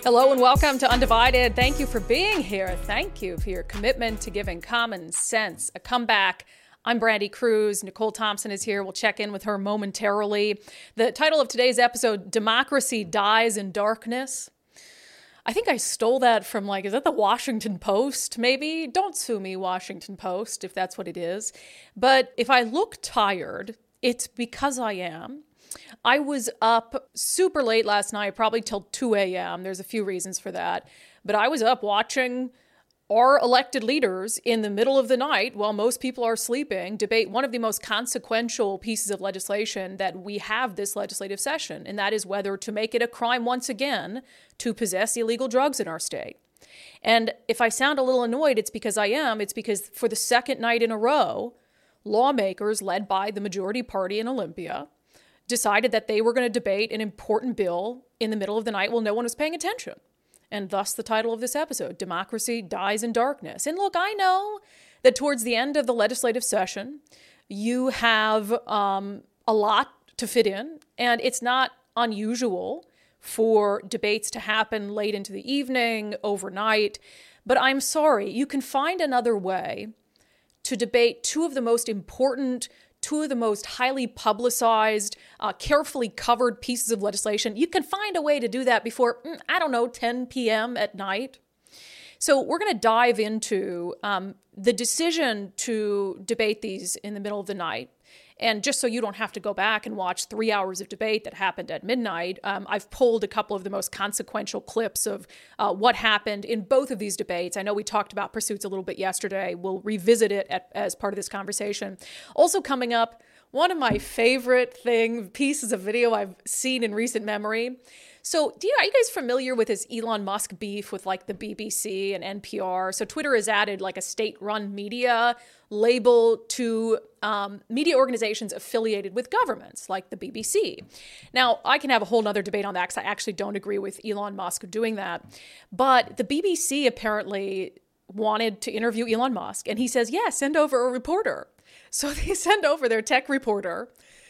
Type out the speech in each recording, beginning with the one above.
Hello and welcome to Undivided. Thank you for being here. Thank you for your commitment to giving common sense a comeback. I'm Brandy Cruz. Nicole Thompson is here. We'll check in with her momentarily. The title of today's episode, Democracy Dies in Darkness. I think I stole that from, is that the Washington Post, maybe? Don't sue me, Washington Post, if that's what it is. But if I look tired, it's because I am. I was up super late last night, probably till 2 a.m. There's a few reasons for that. But I was up watching our elected leaders in the middle of the night, while most people are sleeping, debate one of the most consequential pieces of legislation that we have this legislative session, and that is whether to make it a crime once again to possess illegal drugs in our state. And if I sound a little annoyed, it's because I am. It's because for the second night in a row, lawmakers led by the majority party in Olympia decided that they were going to debate an important bill in the middle of the night while no one was paying attention. And thus the title of this episode, Democracy Dies in Darkness. And look, I know that towards the end of the legislative session, you have a lot to fit in, and it's not unusual for debates to happen late into the evening, overnight. But I'm sorry, you can find another way to debate two of the most important, two of the most highly publicized, carefully covered pieces of legislation. You can find a way to do that before, 10 p.m. at night. So we're going to dive into the decision to debate these in the middle of the night. And just so you don't have to go back and watch 3 hours of debate that happened at midnight, I've pulled a couple of the most consequential clips of what happened in both of these debates. I know we talked about pursuits a little bit yesterday. We'll revisit it as part of this conversation. Also coming up, one of my favorite pieces of video I've seen in recent memory. So are you guys familiar with this Elon Musk beef with the BBC and NPR? So Twitter has added a state-run media label to media organizations affiliated with governments like the BBC. Now, I can have a whole nother debate on that because I actually don't agree with Elon Musk doing that. But the BBC apparently wanted to interview Elon Musk, and he says, send over a reporter. So they send over their tech reporter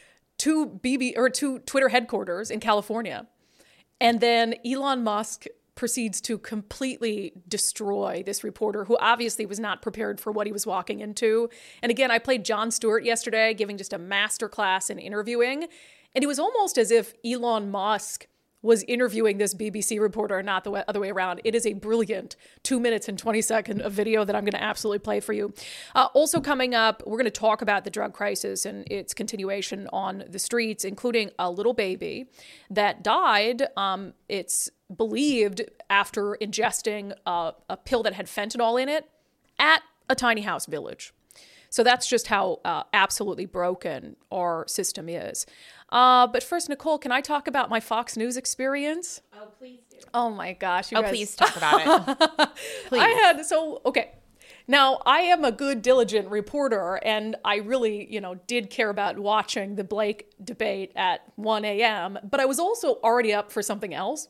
to Twitter headquarters in California. And then Elon Musk proceeds to completely destroy this reporter who obviously was not prepared for what he was walking into. And again, I played Jon Stewart yesterday, giving just a masterclass in interviewing. And it was almost as if Elon Musk was interviewing this BBC reporter, not the other way around. It is a brilliant 2 minutes and 20 seconds of video that I'm going to absolutely play for you. Also coming up, we're going to talk about the drug crisis and its continuation on the streets, including a little baby that died, it's believed, after ingesting a pill that had fentanyl in it at a tiny house village. So that's just how absolutely broken our system is. But first, Nicole, can I talk about my Fox News experience? Oh, please do. Oh my gosh. You guys. Please talk about it. Please. Okay. Now, I am a good, diligent reporter, and I really, did care about watching the Blake debate at 1 a.m., but I was also already up for something else.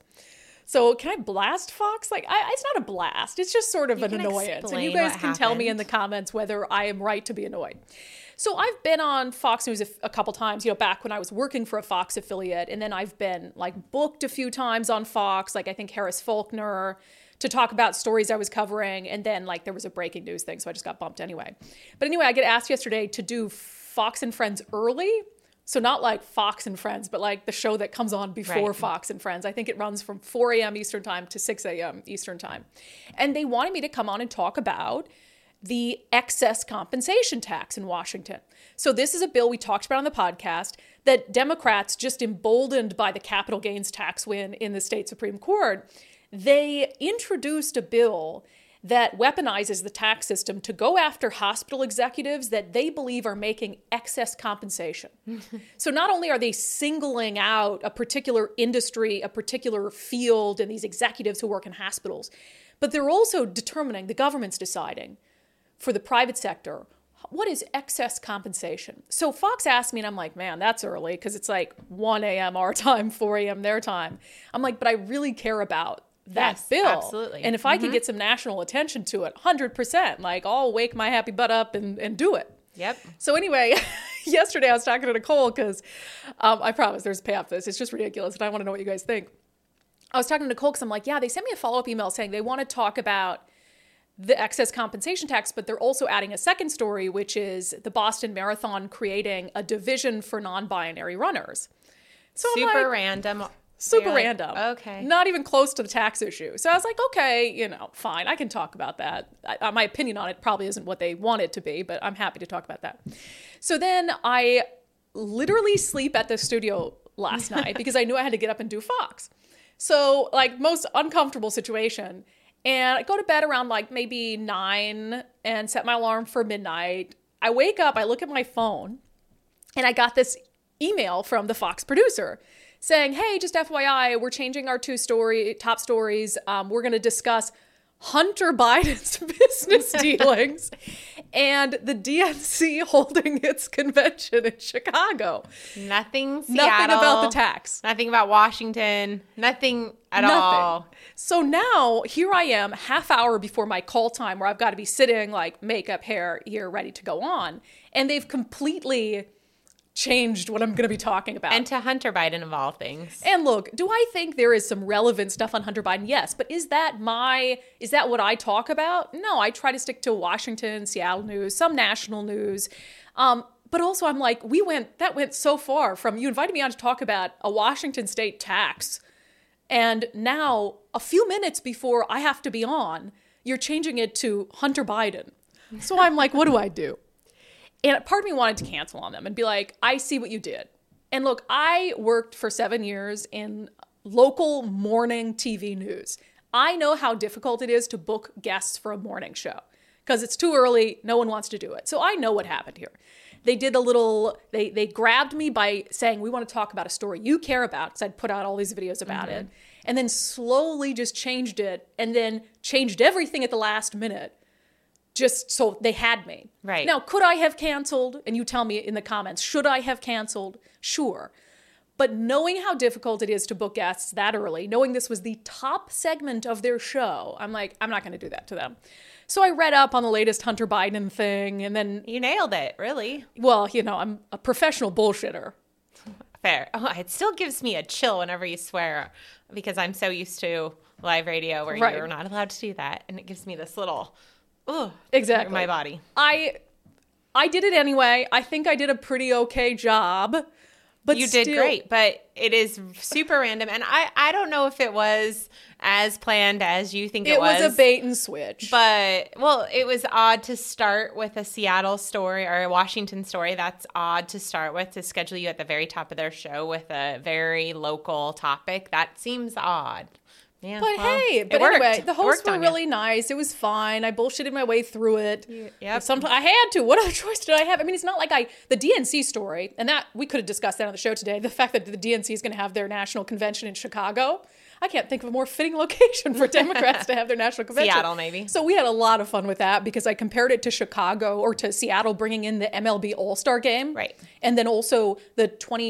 So can I blast Fox? It's not a blast. It's just sort of an annoyance. And you guys can tell me in the comments whether I am right to be annoyed. So I've been on Fox News a couple times, back when I was working for a Fox affiliate. And then I've been booked a few times on Fox, I think Harris Faulkner, to talk about stories I was covering. And then there was a breaking news thing, so I just got bumped anyway. But anyway, I get asked yesterday to do Fox and Friends early. So not Fox and Friends, but the show that comes on before Fox and Friends. I think it runs from 4 a.m. Eastern time to 6 a.m. Eastern time. And they wanted me to come on and talk about the excess compensation tax in Washington. So this is a bill we talked about on the podcast that Democrats, just emboldened by the capital gains tax win in the state Supreme Court, they introduced a bill that weaponizes the tax system to go after hospital executives that they believe are making excess compensation. So not only are they singling out a particular industry, a particular field, and these executives who work in hospitals, but they're also determining, the government's deciding, for the private sector, what is excess compensation? So Fox asked me, and I'm like, man, that's early, because it's 1 a.m. our time, 4 a.m. their time. I'm like, but I really care about that bill. Absolutely. And if I could get some national attention to it, 100%, I'll wake my happy butt up and do it. Yep. So anyway, yesterday I was talking to Nicole because I promise there's a payoff to this. It's just ridiculous, and I want to know what you guys think. I was talking to Nicole because I'm like, yeah, they sent me a follow-up email saying they want to talk about the excess compensation tax, but they're also adding a second story, which is the Boston Marathon creating a division for non-binary runners. So super random. Super random. Okay. Not even close to the tax issue. So I was like, okay, fine. I can talk about that. My opinion on it probably isn't what they want it to be, but I'm happy to talk about that. So then I literally sleep at the studio last night because I knew I had to get up and do Fox. So like most uncomfortable situation. And I go to bed around like maybe 9 and set my alarm for midnight. I wake up, I look at my phone, and I got this email from the Fox producer saying, hey, just FYI, we're changing our top stories. We're going to discuss Hunter Biden's business dealings and the DNC holding its convention in Chicago. Nothing Seattle. Nothing about the tax. Nothing about Washington. Nothing at all. So now here I am, half hour before my call time where I've got to be sitting like makeup, hair, here, ready to go on. And they've completely changed what I'm going to be talking about. And to Hunter Biden of all things. And look, do I think there is some relevant stuff on Hunter Biden? Yes. But is that what I talk about? No, I try to stick to Washington, Seattle news, some national news. But also I'm like, that went so far from you invited me on to talk about a Washington state tax. And now a few minutes before I have to be on, you're changing it to Hunter Biden. So I'm like, what do I do? And part of me wanted to cancel on them and be like, I see what you did. And look, I worked for 7 years in local morning TV news. I know how difficult it is to book guests for a morning show because it's too early. No one wants to do it. So I know what happened here. They did they grabbed me by saying, we want to talk about a story you care about because I'd put out all these videos about it. And then slowly just changed it and then changed everything at the last minute. Just so they had me. Right. Now, could I have canceled? And you tell me in the comments, should I have canceled? Sure. But knowing how difficult it is to book guests that early, knowing this was the top segment of their show, I'm like, I'm not going to do that to them. So I read up on the latest Hunter Biden thing and then... You nailed it, really. Well, I'm a professional bullshitter. Fair. Oh, it still gives me a chill whenever you swear because I'm so used to live radio where you're not allowed to do that. And it gives me this little... Ugh, exactly. My body. I did it anyway. I think I did a pretty okay job. But you did great, but it is super random. And I don't know if it was as planned as you think it was. It was a bait and switch. But, well, it was odd to start with a Seattle story or a Washington story. That's odd to start with, to schedule you at the very top of their show with a very local topic. That seems odd. Yeah, but anyway, the hosts were really nice. It was fine. I bullshitted my way through it. Yep. Sometimes I had to. What other choice did I have? I mean, it's not like the DNC story, and that we could have discussed that on the show today. The fact that the DNC is going to have their national convention in Chicago. I can't think of a more fitting location for Democrats to have their national convention. Seattle, maybe. So we had a lot of fun with that because I compared it to Chicago or to Seattle bringing in the MLB All-Star game. Right. And then also the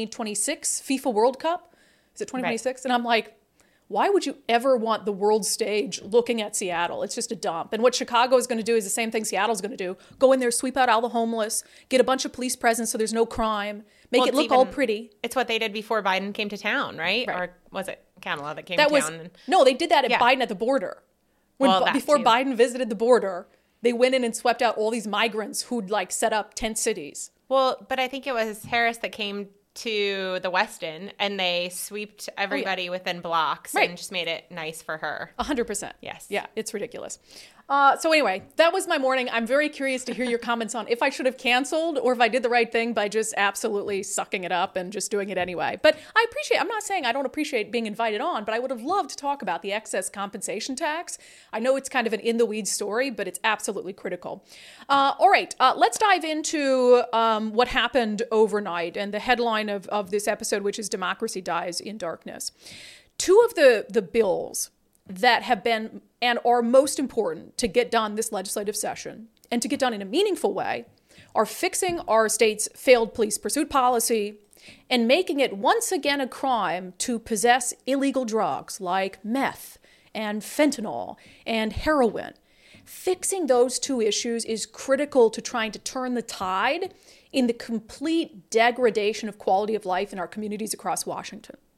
2026 FIFA World Cup. Is it 2026? Right. And I'm like, why would you ever want the world stage looking at Seattle? It's just a dump. And what Chicago is going to do is the same thing Seattle's going to do. Go in there, sweep out all the homeless, get a bunch of police presence so there's no crime, make it look all pretty. It's what they did before Biden came to town, right? Or was it Kamala that came to town? No, they did that at Biden at the border. Before Biden visited the border, they went in and swept out all these migrants who'd set up tent cities. Well, but I think it was Harris that came to the Westin and they sweeped everybody within blocks and just made it nice for her. 100%. Yes. Yeah, it's ridiculous. So anyway, that was my morning. I'm very curious to hear your comments on if I should have canceled or if I did the right thing by just absolutely sucking it up and just doing it anyway. But I'm not saying I don't appreciate being invited on, but I would have loved to talk about the excess compensation tax. I know it's kind of an in-the-weeds story, but it's absolutely critical. All right, let's dive into what happened overnight and the headline of this episode, which is Democracy Dies in Darkness. Two of the bills that have been and are most important to get done this legislative session and to get done in a meaningful way are fixing our state's failed police pursuit policy and making it once again a crime to possess illegal drugs like meth and fentanyl and heroin. Fixing those two issues is critical to trying to turn the tide in the complete degradation of quality of life in our communities across Washington.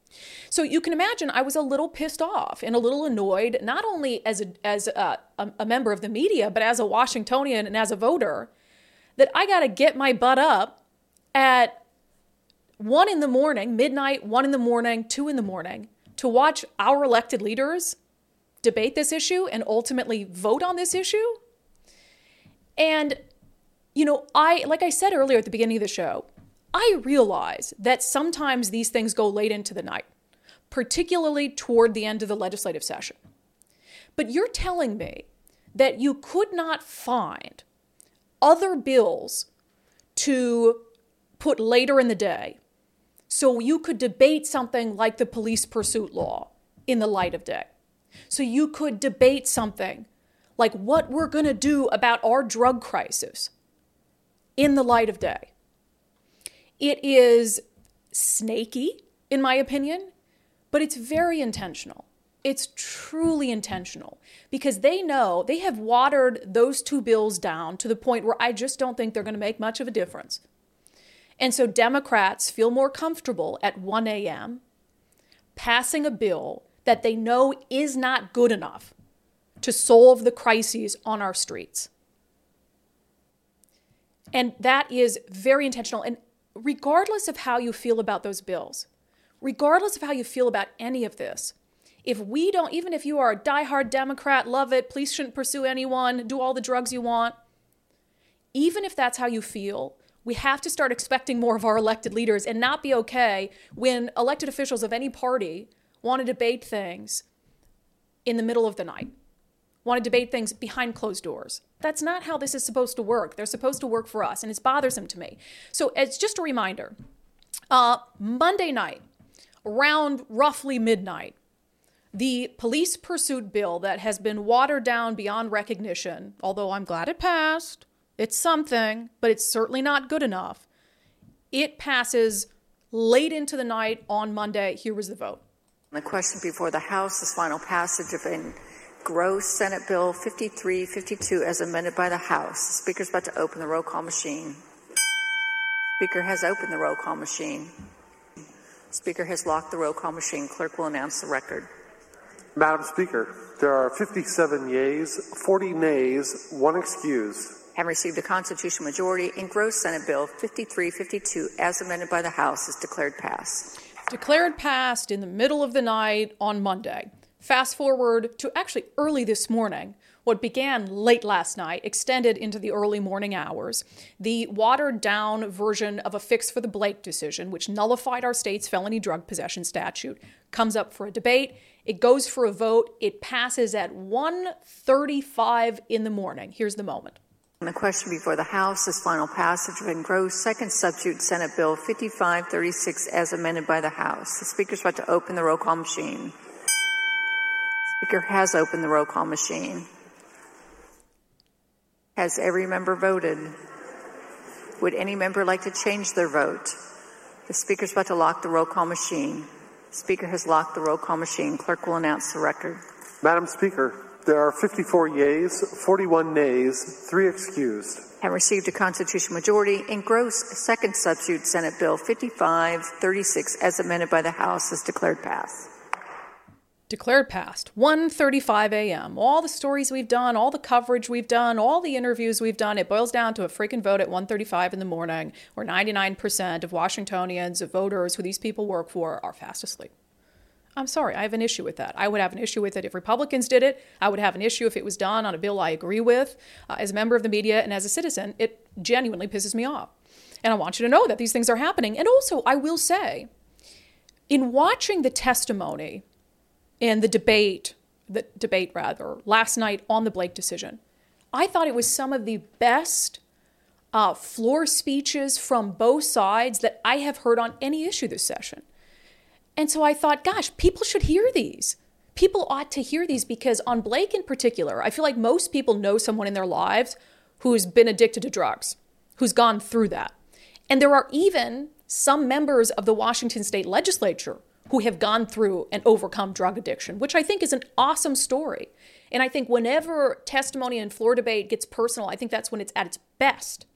So you can imagine I was a little pissed off and a little annoyed, not only as a member of the media, but as a Washingtonian and as a voter, that I got to get my butt up at 1 a.m, midnight, 1 a.m, 2 a.m, to watch our elected leaders debate this issue and ultimately vote on this issue. And, like I said earlier at the beginning of the show, I realize that sometimes these things go late into the night, particularly toward the end of the legislative session. But you're telling me that you could not find other bills to put later in the day so you could debate something like the police pursuit law in the light of day. So you could debate something like what we're going to do about our drug crisis in the light of day. It is snaky, in my opinion, but it's very intentional. It's truly intentional because they know they have watered those two bills down to the point where I just don't think they're going to make much of a difference. And so Democrats feel more comfortable at 1 a.m. passing a bill that they know is not good enough to solve the crises on our streets. And that is very intentional. And regardless of how you feel about those bills, regardless of how you feel about any of this, even if you are a diehard Democrat, love it, police shouldn't pursue anyone, do all the drugs you want, even if that's how you feel, we have to start expecting more of our elected leaders and not be okay when elected officials of any party want to debate things in the middle of the night, want to debate things behind closed doors. That's not how this is supposed to work. They're supposed to work for us, and it's bothersome to me. So it's just a reminder, Monday night, around roughly midnight, the police pursuit bill that has been watered down beyond recognition, although I'm glad it passed, it's something, but it's certainly not good enough. It passes late into the night on Monday. Here was the vote. The question before the House is final passage of Gross Senate Bill 5352 as amended by the House. The Speaker's about to open the roll call machine. Speaker has opened the roll call machine. Speaker has locked the roll call machine. Clerk will announce the record. Madam Speaker, there are 57 yeas, 40 nays, 1 excused. Having received a constitutional majority, Gross Senate Bill 5352 as amended by the House is declared passed. Declared passed in the middle of the night on Monday. Fast forward to actually early this morning, what began late last night extended into the early morning hours. The watered down version of a fix for the Blake decision, which nullified our state's felony drug possession statute, comes up for a debate. It goes for a vote. It passes at 1:35 in the morning. Here's the moment. The question before the House is final passage of Gross Second Substitute Senate Bill 5536 as amended by the House. The Speaker's about to open the roll call machine. Speaker has opened the roll call machine. Has every member voted? Would any member like to change their vote? The Speaker's about to lock the roll call machine. Speaker has locked the roll call machine. Clerk will announce the record. Madam Speaker, there are 54 yeas, 41 nays, 3 excused. Have received a constitutional majority. Gross Second Substitute Senate Bill 5536 as amended by the House is declared passed. Declared passed. 1:35 a.m. All the stories we've done, all the coverage we've done, all the interviews we've done, it boils down to a freaking vote at 1:35 in the morning where 99% of Washingtonians, of voters who these people work for, are fast asleep. I'm sorry, I have an issue with that. I would have an issue with it if Republicans did it. I would have an issue if it was done on a bill I agree with. As a member of the media and as a citizen, it genuinely pisses me off. And I want you to know that these things are happening. And also, I will say, in watching the testimony and the debate last night on the Blake decision, I thought it was some of the best floor speeches from both sides that I have heard on any issue this session. And so I thought, gosh, people should hear these. People ought to hear these because on Blake in particular, I feel like most people know someone in their lives who's been addicted to drugs, who's gone through that. And there are even some members of the Washington State Legislature who have gone through and overcome drug addiction, which I think is an awesome story. And I think whenever testimony and floor debate gets personal, I think that's when it's at its best.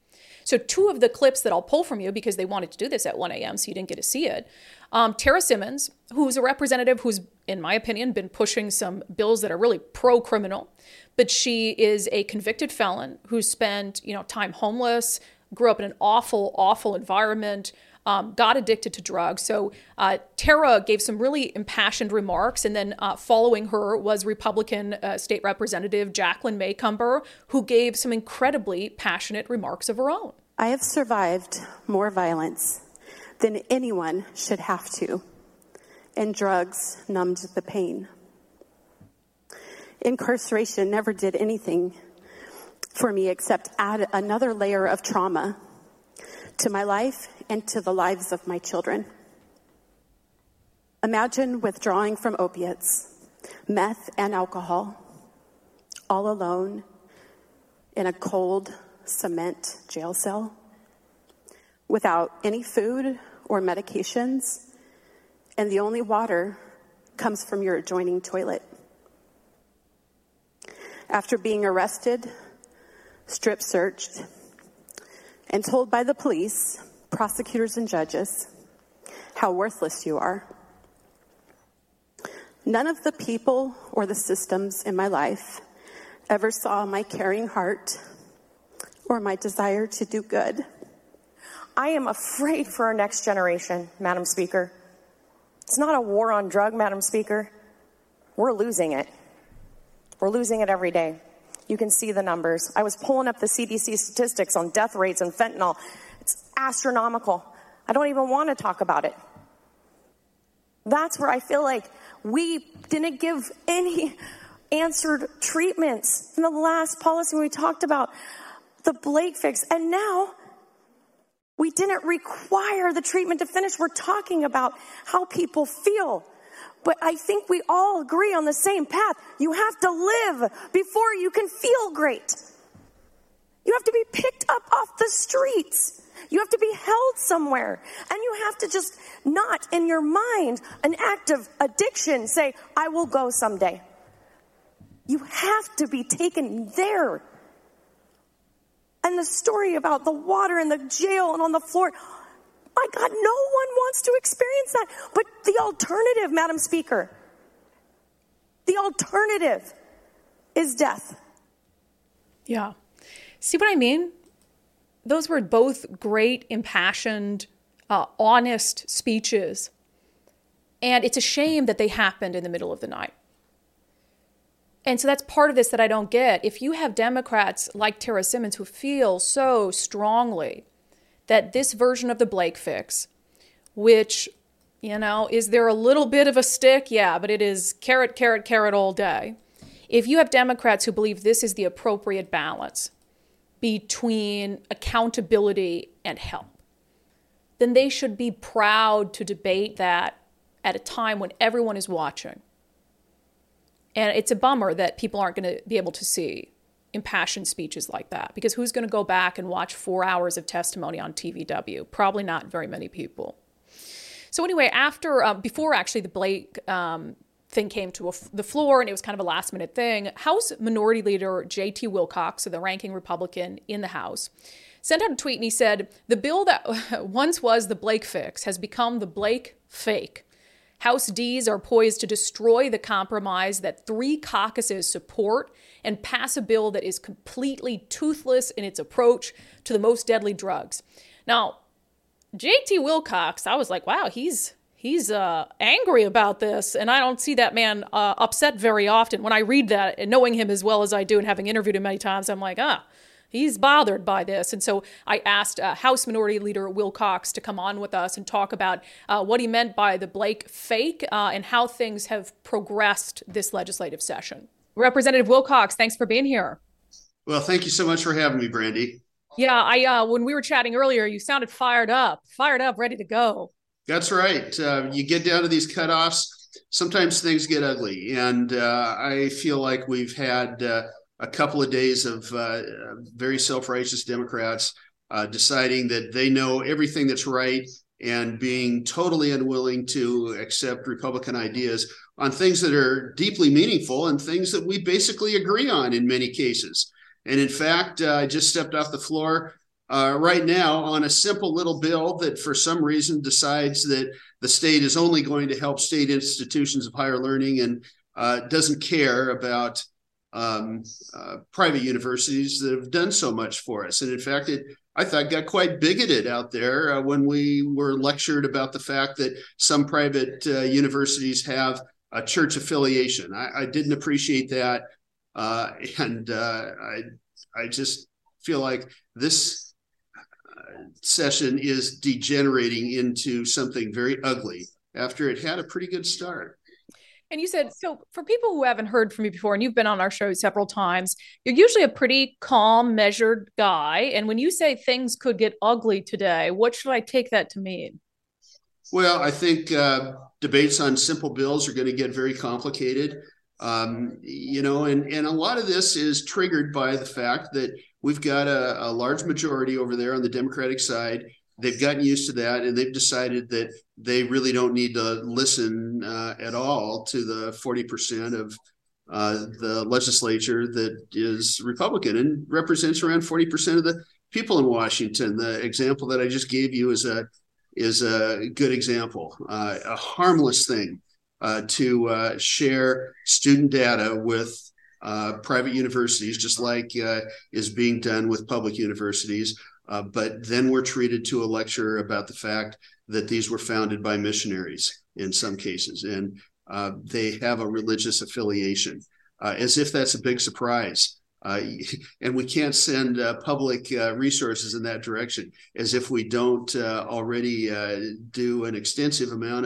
So two of the clips that I'll pull from you, because they wanted to do this at 1 a.m., so you didn't get to see it. Tara Simmons, who's a representative who's, in my opinion, been pushing some bills that are really pro-criminal, but she is a convicted felon who spent, time homeless, grew up in an awful, awful environment, got addicted to drugs. So Tara gave some really impassioned remarks. And then following her was Republican State Representative Jacqueline Maycomber, who gave some incredibly passionate remarks of her own. I have survived more violence than anyone should have to, and drugs numbed the pain. Incarceration never did anything for me except add another layer of trauma to my life and to the lives of my children. Imagine withdrawing from opiates, meth, and alcohol, all alone in a cold cement jail cell, without any food or medications, and the only water comes from your adjoining toilet. After being arrested, strip searched, and told by the police, prosecutors, and judges how worthless you are. None of the people or the systems in my life ever saw my caring heart or my desire to do good. I am afraid for our next generation, Madam Speaker. It's not a war on drug, Madam Speaker. We're losing it. We're losing it every day. You can see the numbers. I was pulling up the CDC statistics on death rates and fentanyl. It's astronomical. I don't even want to talk about it. That's where I feel like we didn't give any answered treatments in the last policy when we talked about the Blake fix. And now we didn't require the treatment to finish. We're talking about how people feel. But I think we all agree on the same path. You have to live before you can feel great. You have to be picked up off the streets. You have to be held somewhere. And you have to just not in your mind, an act of addiction, say, I will go someday. You have to be taken there. And the story about the water in the jail and on the floor, my God, no one wants to experience that. But the alternative, Madam Speaker, the alternative is death. Yeah. See what I mean? Those were both great, impassioned, honest speeches. And it's a shame that they happened in the middle of the night. And so that's part of this that I don't get. If you have Democrats like Tara Simmons who feel so strongly that this version of the Blake fix, which, is there a little bit of a stick? Yeah, but it is carrot, carrot, carrot all day. If you have Democrats who believe this is the appropriate balance between accountability and help, then they should be proud to debate that at a time when everyone is watching. And it's a bummer that people aren't going to be able to see impassioned speeches like that, because who's going to go back and watch 4 hours of testimony on TVW? Probably not very many people. So anyway, before actually the Blake thing came to the floor, and it was kind of a last minute thing, House Minority Leader J.T. Wilcox, so the ranking Republican in the House, sent out a tweet and he said, the bill that once was the Blake fix has become the Blake fake. House Ds are poised to destroy the compromise that 3 caucuses support and pass a bill that is completely toothless in its approach to the most deadly drugs. Now, J.T. Wilcox, I was like, wow, he's angry about this, and I don't see that man upset very often. When I read that, and knowing him as well as I do and having interviewed him many times, I'm like, he's bothered by this. And so I asked House Minority Leader Wilcox to come on with us and talk about what he meant by the Blake fake and how things have progressed this legislative session. Representative Wilcox, thanks for being here. Well, thank you so much for having me, Brandy. Yeah, when we were chatting earlier, you sounded fired up, ready to go. That's right. You get down to these cutoffs, sometimes things get ugly. And I feel like we've had a couple of days of very self-righteous Democrats deciding that they know everything that's right and being totally unwilling to accept Republican ideas on things that are deeply meaningful and things that we basically agree on in many cases. And in fact, I just stepped off the floor right now on a simple little bill that for some reason decides that the state is only going to help state institutions of higher learning and doesn't care about private universities that have done so much for us. And in fact, I thought got quite bigoted out there when we were lectured about the fact that some private universities have a church affiliation. I didn't appreciate that. And I just feel like this session is degenerating into something very ugly after it had a pretty good start. And you said, so for people who haven't heard from you before, and you've been on our show several times, you're usually a pretty calm, measured guy. And when you say things could get ugly today, what should I take that to mean? Well, I think debates on simple bills are going to get very complicated. And a lot of this is triggered by the fact that we've got a large majority over there on the Democratic side. They've gotten used to that, and they've decided that they really don't need to listen at all to the 40% of the legislature that is Republican and represents around 40% of the people in Washington. The example that I just gave you is a good example, a harmless thing to share student data with private universities, just like is being done with public universities. But then we're treated to a lecture about the fact that these were founded by missionaries in some cases, and they have a religious affiliation, as if that's a big surprise. And we can't send public resources in that direction, as if we don't already do an extensive amount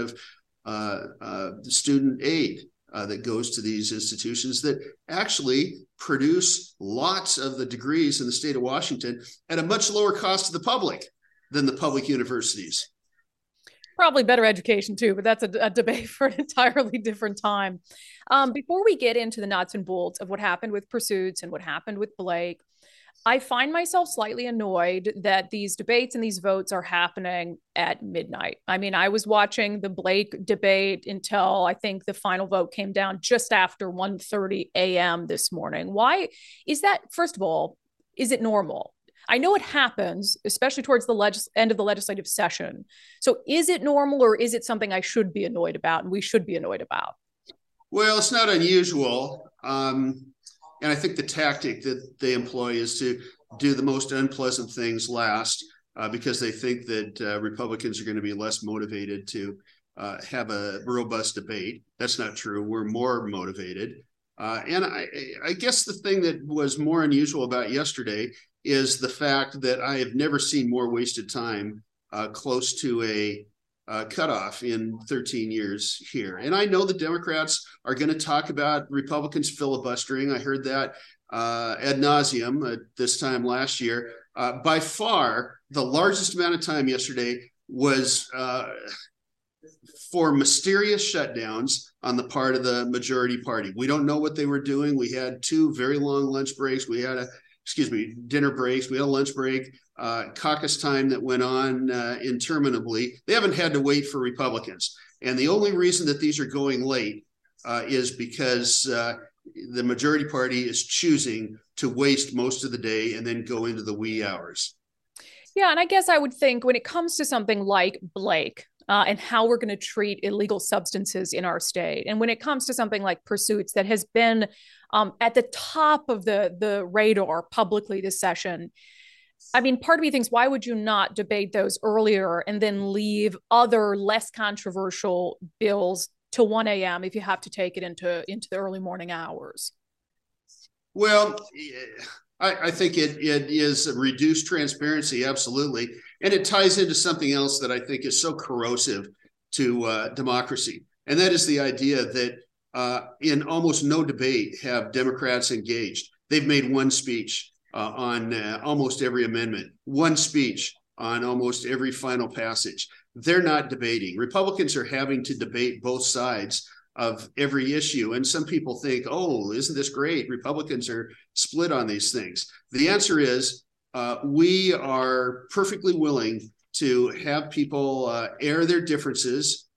of student aid that goes to these institutions that actually produce lots of the degrees in the state of Washington at a much lower cost to the public than the public universities. Probably better education too, but that's a debate for an entirely different time. Before we get into the nuts and bolts of what happened with Pursuits and what happened with Blake, I find myself slightly annoyed that these debates and these votes are happening at midnight. I mean, I was watching the Blake debate until I think the final vote came down just after 1:30 a.m. this morning. Why is that? First of all, is it normal? I know it happens, especially towards the end of the legislative session. So is it normal, or is it something I should be annoyed about and we should be annoyed about? Well, it's not unusual. And I think the tactic that they employ is to do the most unpleasant things last because they think that Republicans are going to be less motivated to have a robust debate. That's not true. We're more motivated. And I guess the thing that was more unusual about yesterday is the fact that I have never seen more wasted time close to a cutoff in 13 years here. And I know the Democrats are going to talk about Republicans filibustering. I heard that ad nauseum this time last year. By far, the largest amount of time yesterday was for mysterious shutdowns on the part of the majority party. We don't know what they were doing. We had two very long lunch breaks. We had dinner breaks. We had a lunch break, caucus time that went on interminably. They haven't had to wait for Republicans. And the only reason that these are going late is because the majority party is choosing to waste most of the day and then go into the wee hours. Yeah, and I guess I would think when it comes to something like Blake and how we're going to treat illegal substances in our state, and when it comes to something like Pursuits that has been at the top of the radar publicly this session, I mean, part of me thinks, why would you not debate those earlier and then leave other less controversial bills to 1 a.m. if you have to take it into the early morning hours? Well, I think it is reduced transparency, absolutely. And it ties into something else that I think is so corrosive to democracy. And that is the idea that in almost no debate have Democrats engaged. They've made one speech on almost every amendment, one speech on almost every final passage. They're not debating. Republicans are having to debate both sides of every issue. And some people think, oh, isn't this great? Republicans are split on these things. The answer is we are perfectly willing to have people air their differences,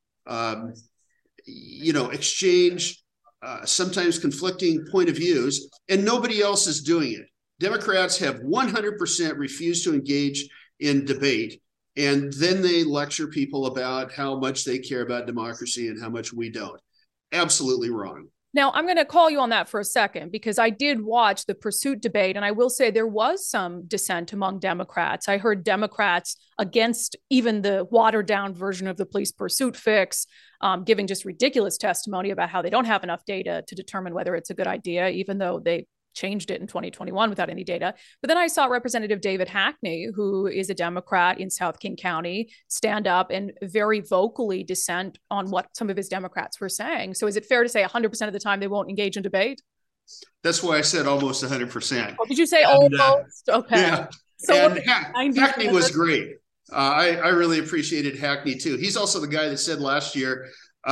exchange sometimes conflicting point of views, and nobody else is doing it. Democrats have 100% refused to engage in debate. And then they lecture people about how much they care about democracy and how much we don't. Absolutely wrong. Now, I'm going to call you on that for a second, because I did watch the pursuit debate, and I will say there was some dissent among Democrats. I heard Democrats against even the watered down version of the police pursuit fix, giving just ridiculous testimony about how they don't have enough data to determine whether it's a good idea, even though they changed it in 2021 without any data. But then I saw Representative David Hackney, who is a Democrat in South King County, stand up and very vocally dissent on what some of his Democrats were saying. So is it fair to say 100% of the time they won't engage in debate? That's why I said almost 100%. Oh, did you say almost? Okay. Yeah. So Hackney was great. I really appreciated Hackney too. He's also the guy that said last year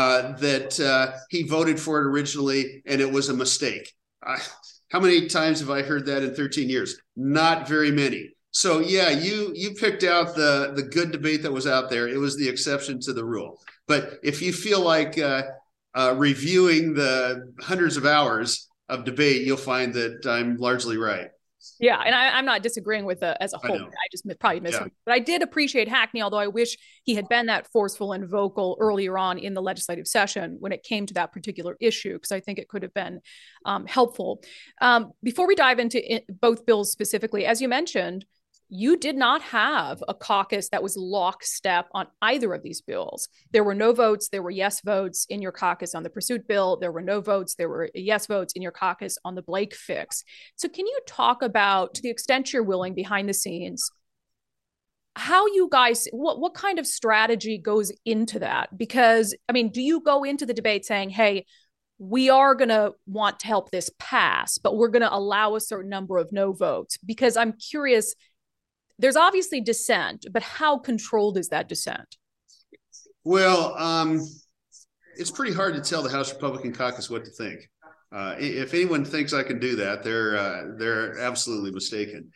that he voted for it originally and it was a mistake. How many times have I heard that in 13 years? Not very many. So yeah, you picked out the good debate that was out there. It was the exception to the rule. But if you feel like reviewing the hundreds of hours of debate, you'll find that I'm largely right. Yeah, and I'm not disagreeing with as a whole. I just probably missed one. But I did appreciate Hackney, although I wish he had been that forceful and vocal earlier on in the legislative session when it came to that particular issue, because I think it could have been helpful. Before we dive into both bills specifically, as you mentioned, you did not have a caucus that was lockstep on either of these bills. There were no votes. There were yes votes in your caucus on the pursuit bill. There were no votes. There were yes votes in your caucus on the Blake fix. So can you talk about, to the extent you're willing, behind the scenes, how you guys, what kind of strategy goes into that? Because, I mean, do you go into the debate saying, hey, we are going to want to help this pass, but we're going to allow a certain number of no votes? Because I'm curious, there's obviously dissent, but how controlled is that dissent? Well, it's pretty hard to tell the House Republican caucus what to think. If anyone thinks I can do that, they're absolutely mistaken.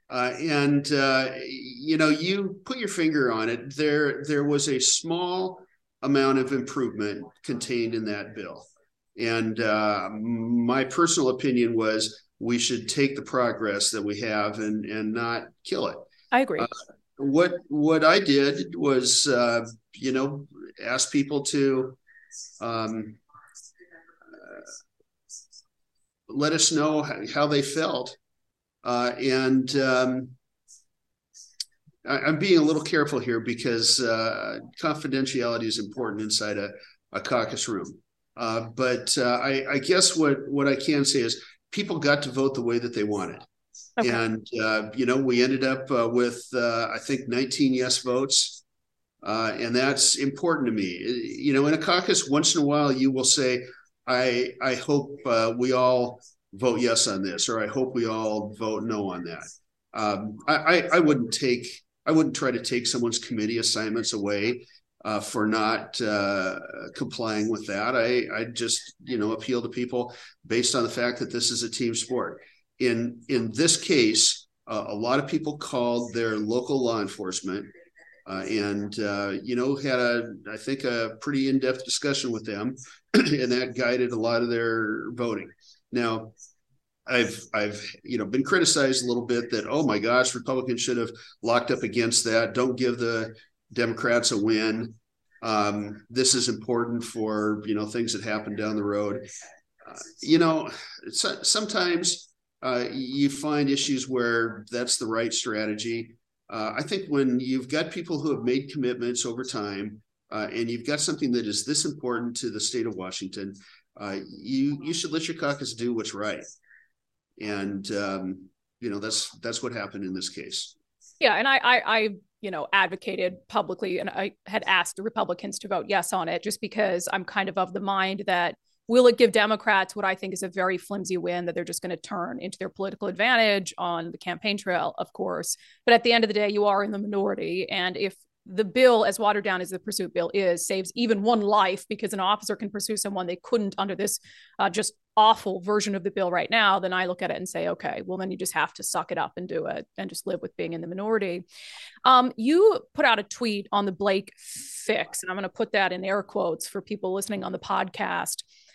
You put your finger on it. There was a small amount of improvement contained in that bill. And my personal opinion was we should take the progress that we have and not kill it. I agree. What I did was, ask people to let us know how they felt. I'm being a little careful here because confidentiality is important inside a caucus room. But I guess what I can say is people got to vote the way that they wanted. Okay. And, we ended up with, I think, 19 yes votes. And that's important to me. In a caucus, once in a while, you will say, I hope we all vote yes on this, or I hope we all vote no on that. I wouldn't try to take someone's committee assignments away for not complying with that. I just, appeal to people based on the fact that this is a team sport. In this case, a lot of people called their local law enforcement and had I think a pretty in-depth discussion with them, and that guided a lot of their voting. Now, I've been criticized a little bit that, oh my gosh, Republicans should have locked up against that. Don't give the Democrats a win. This is important for things that happen down the road. Sometimes you find issues where that's the right strategy. I think when you've got people who have made commitments over time, and you've got something that is this important to the state of Washington, you should let your caucus do what's right. And that's what happened in this case. Yeah, and I advocated publicly, and I had asked the Republicans to vote yes on it, just because I'm kind of the mind that, will it give Democrats what I think is a very flimsy win that they're just going to turn into their political advantage on the campaign trail, of course. But at the end of the day, you are in the minority. And if the bill, as watered down as the pursuit bill is, saves even one life because an officer can pursue someone they couldn't under this just awful version of the bill right now, then I look at it and say, okay, well, then you just have to suck it up and do it and just live with being in the minority. You put out a tweet on the Blake fix, and I'm going to put that in air quotes for people listening on the podcast.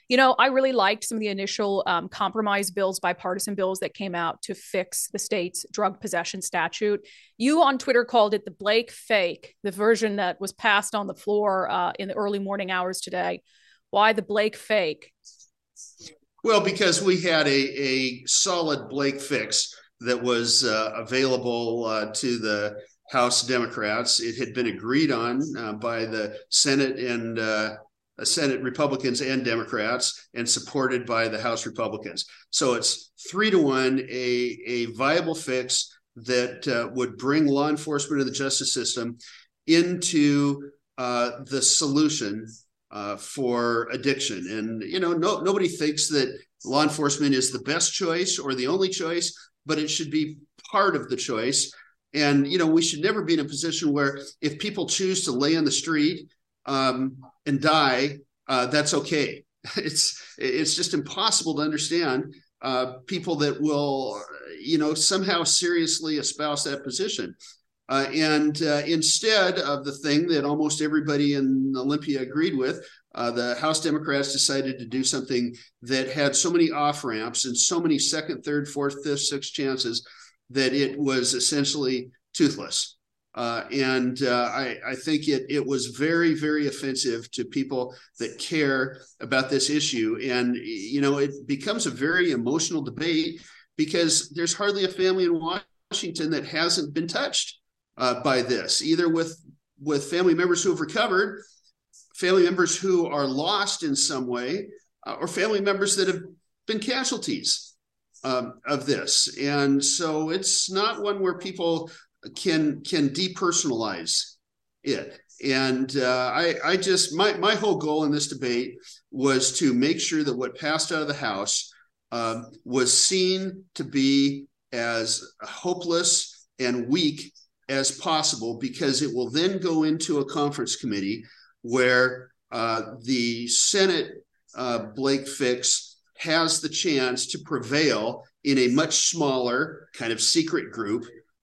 You know, I really liked some of the initial compromise bills, bipartisan bills that came out to fix the state's drug possession statute. You on Twitter called it the Blake fake, the version that was passed on the floor in the early morning hours today. Why the Blake fake? Well, because we had a solid Blake fix that was available to the House Democrats. It had been agreed on by the Senate and Senate Republicans and Democrats, and supported by the House Republicans. So it's 3-1, a viable fix that would bring law enforcement and the justice system into the solution for addiction. And, you know, nobody thinks that law enforcement is the best choice or the only choice, but it should be part of the choice. And, you know, we should never be in a position where if people choose to lay on the street and die, that's okay. It's just impossible to understand people that will, you know, somehow seriously espouse that position. And instead of the thing that almost everybody in Olympia agreed with, the House Democrats decided to do something that had so many off-ramps and so many second, third, fourth, fifth, sixth chances that it was essentially toothless. I think it was very, very offensive to people that care about this issue. And, you know, it becomes a very emotional debate because there's hardly a family in Washington that hasn't been touched by this, either with family members who have recovered, family members who are lost in some way, or family members that have been casualties of this. And so it's not one where people can depersonalize it. And I just, my whole goal in this debate was to make sure that what passed out of the House was seen to be as hopeless and weak as possible, because it will then go into a conference committee where the Senate Blake fix has the chance to prevail in a much smaller kind of secret group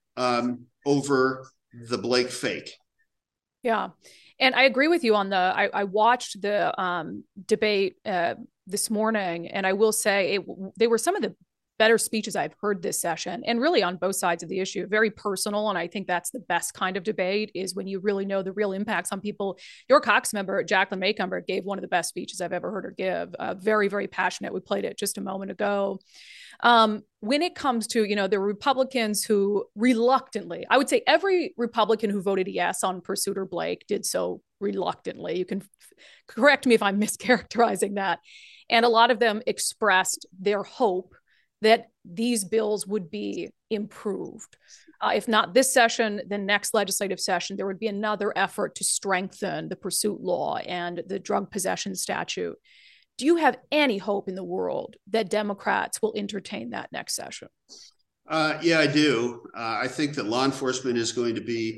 over the Blake fake. Yeah. And I agree with you on I watched the debate this morning, and I will say they were some of the better speeches I've heard this session, and really on both sides of the issue, very personal. And I think that's the best kind of debate, is when you really know the real impacts on people. Your caucus member, Jacqueline Maycomber, gave one of the best speeches I've ever heard her give. Very, very passionate. We played it just a moment ago. When it comes to, you know, the Republicans who reluctantly, I would say every Republican who voted yes on Pursuit or Blake did so reluctantly. You can correct me if I'm mischaracterizing that. And a lot of them expressed their hope that these bills would be improved. If not this session, the next legislative session, there would be another effort to strengthen the pursuit law and the drug possession statute. Do you have any hope in the world that Democrats will entertain that next session? Yeah, I do. I think that law enforcement is going to be,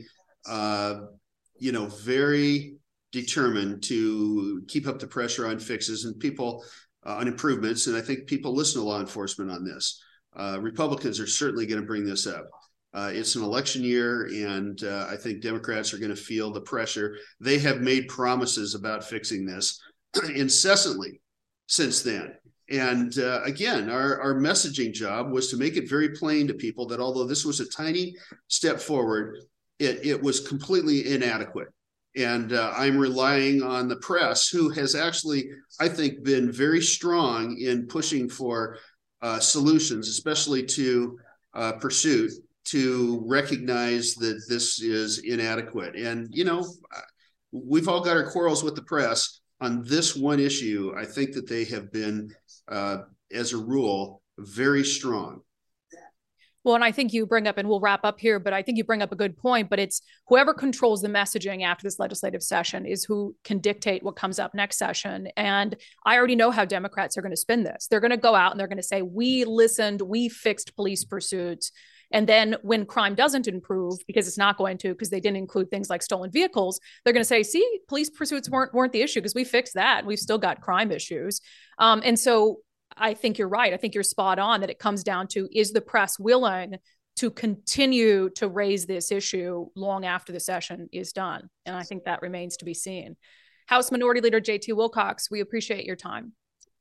you know, very determined to keep up the pressure on fixes and people on improvements. And I think people listen to law enforcement on this. Republicans are certainly going to bring this up. It's an election year, and I think Democrats are going to feel the pressure. They have made promises about fixing this incessantly since then. And again, our messaging job was to make it very plain to people that although this was a tiny step forward, it was completely inadequate. And I'm relying on the press, who has actually, I think, been very strong in pushing for solutions, especially to Pursuit, to recognize that this is inadequate. And, you know, we've all got our quarrels with the press. On this one issue, I think that they have been, as a rule, very strong. Well, and I think you bring up, and we'll wrap up here, but I think you bring up a good point, but it's whoever controls the messaging after this legislative session is who can dictate what comes up next session. And I already know how Democrats are going to spin this. They're going to go out and they're going to say, we listened, we fixed police pursuits. And then when crime doesn't improve, because it's not going to, because they didn't include things like stolen vehicles, they're going to say, see, police pursuits weren't the issue because we fixed that. We've still got crime issues. And so I think you're right. I think you're spot on that it comes down to, is the press willing to continue to raise this issue long after the session is done? And I think that remains to be seen. House Minority Leader J.T. Wilcox, we appreciate your time.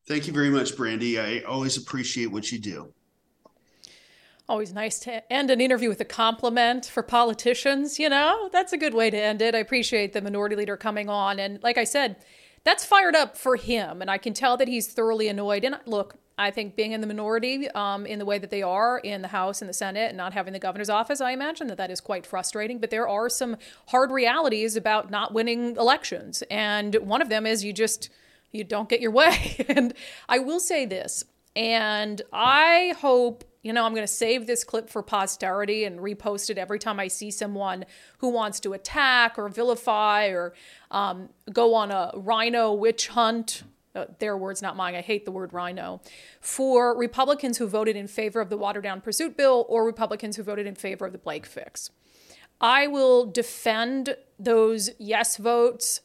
Thank you very much, Brandy. I always appreciate what you do. Always nice to end an interview with a compliment for politicians. That's a good way to end it. I appreciate the minority leader coming on. And like I said, that's fired up for him. And I can tell that he's thoroughly annoyed. And look, I think being in the minority in the way that they are in the House and the Senate and not having the governor's office, I imagine that is quite frustrating. But there are some hard realities about not winning elections. And one of them is you don't get your way. And I will say this, and I hope, I'm going to save this clip for posterity and repost it every time I see someone who wants to attack or vilify or go on a rhino witch hunt. Their words, not mine. I hate the word rhino. For Republicans who voted in favor of the watered-down pursuit bill or Republicans who voted in favor of the Blake fix. I will defend those yes votes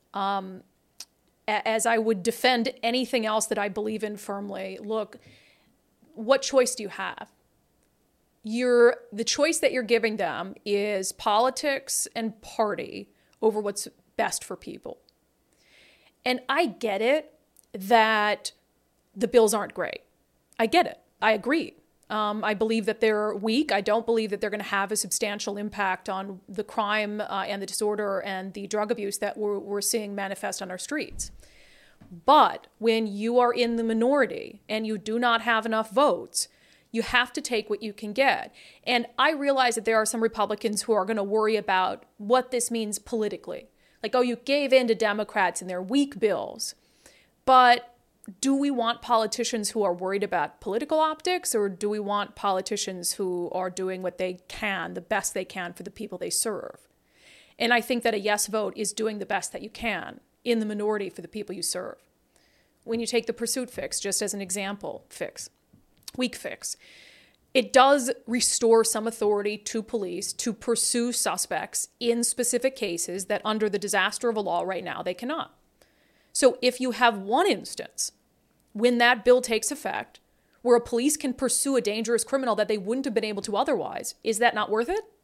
as I would defend anything else that I believe in firmly. Look, what choice do you have? The choice that you're giving them is politics and party over what's best for people. And I get it that the bills aren't great. I get it. I agree. I believe that they're weak. I don't believe that they're going to have a substantial impact on the crime and the disorder and the drug abuse that we're seeing manifest on our streets. But when you are in the minority and you do not have enough votes, you have to take what you can get. And I realize that there are some Republicans who are going to worry about what this means politically. Like, oh, you gave in to Democrats and their weak bills. But do we want politicians who are worried about political optics, or do we want politicians who are doing what they can, the best they can for the people they serve? And I think that a yes vote is doing the best that you can in the minority for the people you serve. When you take the pursuit fix, just as an example, weak fix, it does restore some authority to police to pursue suspects in specific cases that under the disaster of a law right now, they cannot. So if you have one instance when that bill takes effect where a police can pursue a dangerous criminal that they wouldn't have been able to otherwise, is that not worth it?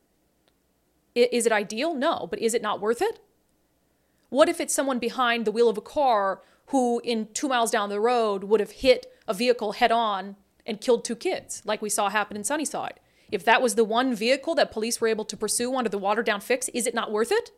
Is it ideal? No, but is it not worth it? What if it's someone behind the wheel of a car who in 2 miles down the road would have hit a vehicle head on and killed 2 kids, like we saw happen in Sunnyside? If that was the one vehicle that police were able to pursue under the watered-down fix, is it not worth it?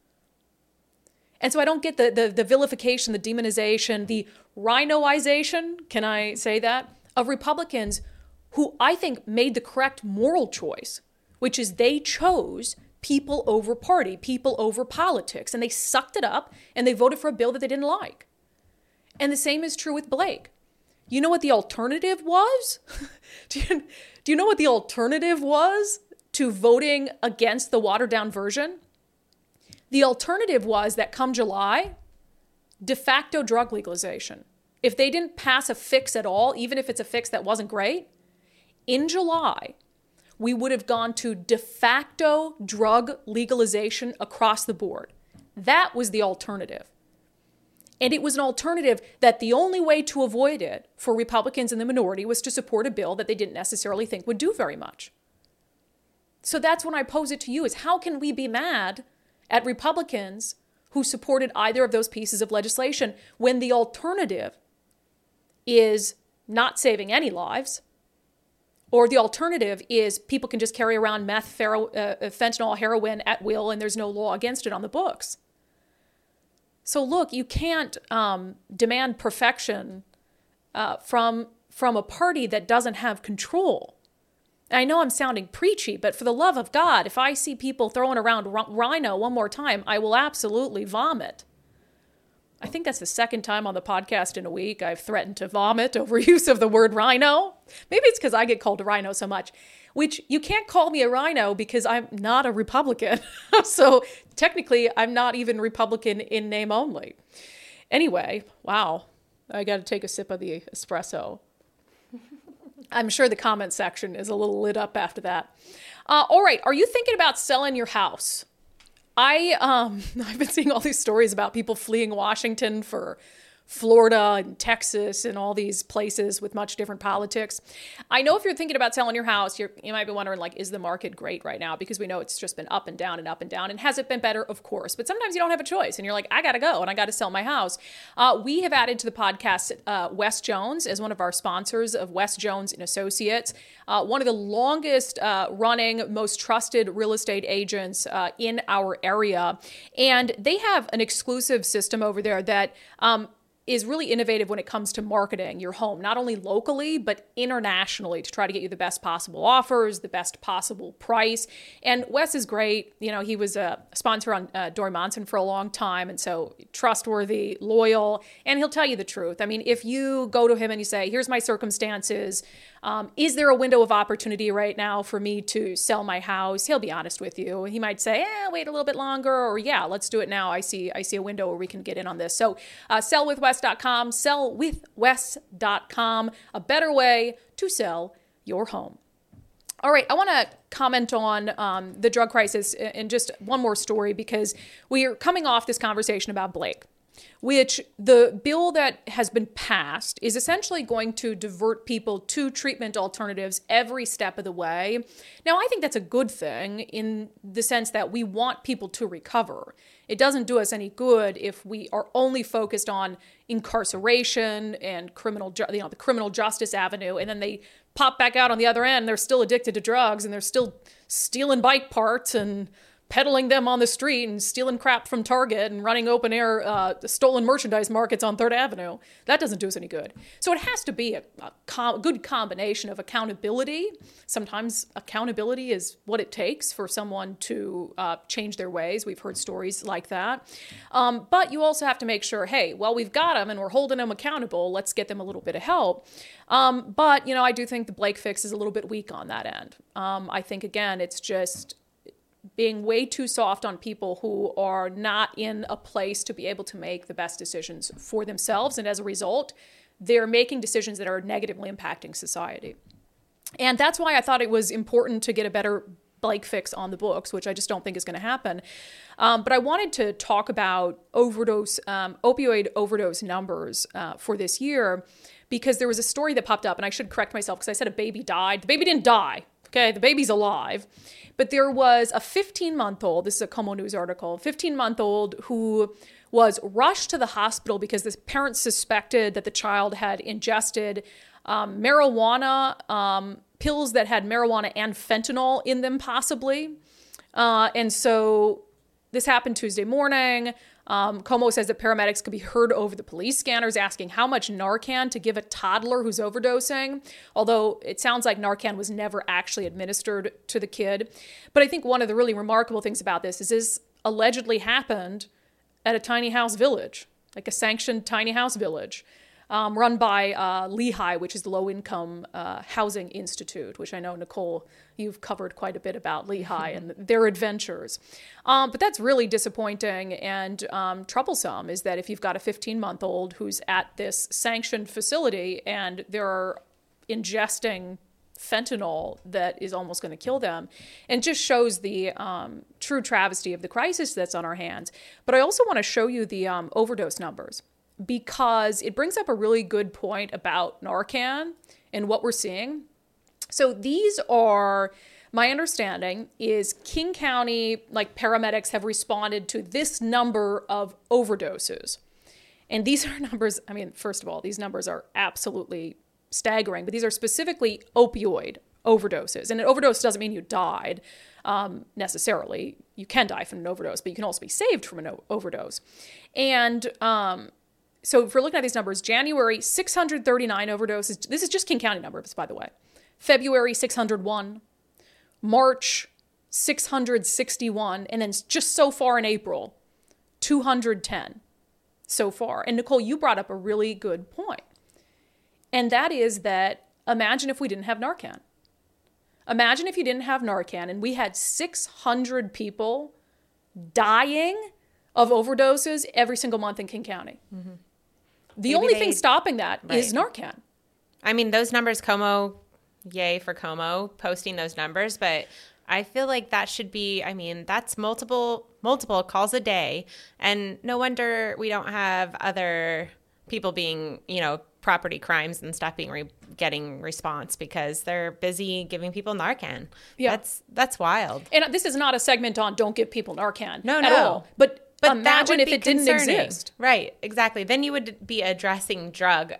And so I don't get the vilification, the demonization, the rhinoization, can I say that, of Republicans who I think made the correct moral choice, which is they chose people over party, people over politics, and they sucked it up and they voted for a bill that they didn't like. And the same is true with Blake. You know what the alternative was? Do you know what the alternative was to voting against the watered down version? The alternative was that come July, de facto drug legalization. If they didn't pass a fix at all, even if it's a fix that wasn't great, in July, we would have gone to de facto drug legalization across the board. That was the alternative. And it was an alternative that the only way to avoid it for Republicans in the minority was to support a bill that they didn't necessarily think would do very much. So that's when I pose it to you, is how can we be mad at Republicans who supported either of those pieces of legislation when the alternative is not saving any lives, or the alternative is people can just carry around meth, fentanyl, heroin at will, and there's no law against it on the books. So look, you can't demand perfection from a party that doesn't have control. I know I'm sounding preachy, but for the love of God, if I see people throwing around rhino one more time, I will absolutely vomit. I think that's the second time on the podcast in a week I've threatened to vomit over use of the word rhino. Maybe it's because I get called a rhino so much, which you can't call me a rhino because I'm not a Republican. So technically, I'm not even Republican in name only. Anyway, wow, I got to take a sip of the espresso. I'm sure the comment section is a little lit up after that. All right, are you thinking about selling your house? I've been seeing all these stories about people fleeing Washington for Florida and Texas and all these places with much different politics. I know if you're thinking about selling your house, you might be wondering, like, is the market great right now? Because we know it's just been up and down and up and down. And has it been better? Of course. But sometimes you don't have a choice and you're like, I got to go and I got to sell my house. We have added to the podcast Wes Jones as one of our sponsors of Wes Jones and Associates, one of the longest running, most trusted real estate agents in our area. And they have an exclusive system over there that is really innovative when it comes to marketing your home, not only locally, but internationally, to try to get you the best possible offers, the best possible price. And Wes is great. You know, he was a sponsor on Dory Monson for a long time. And so trustworthy, loyal, and he'll tell you the truth. I mean, if you go to him and you say, here's my circumstances, is there a window of opportunity right now for me to sell my house? He'll be honest with you. He might say, wait a little bit longer, or yeah, let's do it now. I see a window where we can get in on this. So sellwithwes.com, sellwithwes.com, a better way to sell your home. All right, I want to comment on the drug crisis and just one more story, because we are coming off this conversation about Blake, which the bill that has been passed is essentially going to divert people to treatment alternatives every step of the way. Now, I think that's a good thing in the sense that we want people to recover. It doesn't do us any good if we are only focused on incarceration and the criminal justice avenue, and then they pop back out on the other end. They're still addicted to drugs and they're still stealing bike parts and peddling them on the street and stealing crap from Target and running open air stolen merchandise markets on 3rd Avenue. That doesn't do us any good. So it has to be a good combination of accountability. Sometimes accountability is what it takes for someone to change their ways. We've heard stories like that. But you also have to make sure, hey, well, we've got them and we're holding them accountable. Let's get them a little bit of help. But, you know, I do think the Blake fix is a little bit weak on that end. I think, again, it's just being way too soft on people who are not in a place to be able to make the best decisions for themselves. And as a result, they're making decisions that are negatively impacting society. And that's why I thought it was important to get a better Blake fix on the books, which I just don't think is going to happen. But I wanted to talk about opioid overdose numbers for this year, because there was a story that popped up, and I should correct myself because I said a baby died. The baby didn't die. Okay, the baby's alive. But there was a 15-month-old, this is a Como News article, 15-month-old who was rushed to the hospital because the parents suspected that the child had ingested marijuana, pills that had marijuana and fentanyl in them possibly. And so this happened Tuesday morning. Como says that paramedics could be heard over the police scanners asking how much Narcan to give a toddler who's overdosing, although it sounds like Narcan was never actually administered to the kid. But I think one of the really remarkable things about this is this allegedly happened at a tiny house village, like a sanctioned tiny house village, run by Lehigh, which is the Low Income Housing Institute, which I know, Nicole, you've covered quite a bit about Lehigh and their adventures. But that's really disappointing and troublesome, is that if you've got a 15-month-old who's at this sanctioned facility and they're ingesting fentanyl that is almost going to kill them, and just shows the true travesty of the crisis that's on our hands. But I also want to show you the overdose numbers, because it brings up a really good point about Narcan and what we're seeing. So these are, my understanding is King County, like paramedics have responded to this number of overdoses. And these are numbers, I mean, first of all, these numbers are absolutely staggering, but these are specifically opioid overdoses. And an overdose doesn't mean you died necessarily. You can die from an overdose, but you can also be saved from an overdose. And so if we're looking at these numbers, January, 639 overdoses. This is just King County numbers, by the way. February, 601. March, 661. And then just so far in April, 210 so far. And Nicole, you brought up a really good point. And that is that imagine if we didn't have Narcan. Imagine if you didn't have Narcan and we had 600 people dying of overdoses every single month in King County. Mm-hmm. The only thing stopping that is Narcan. I mean, those numbers, Como, yay for Como posting those numbers, but I feel like that should be, I mean, that's multiple calls a day. And no wonder we don't have other people being, property crimes and stuff being getting response because they're busy giving people Narcan. Yeah. That's wild. And this is not a segment on don't give people Narcan No, at all. But imagine if it didn't exist. Right, exactly. Then you would be addressing drug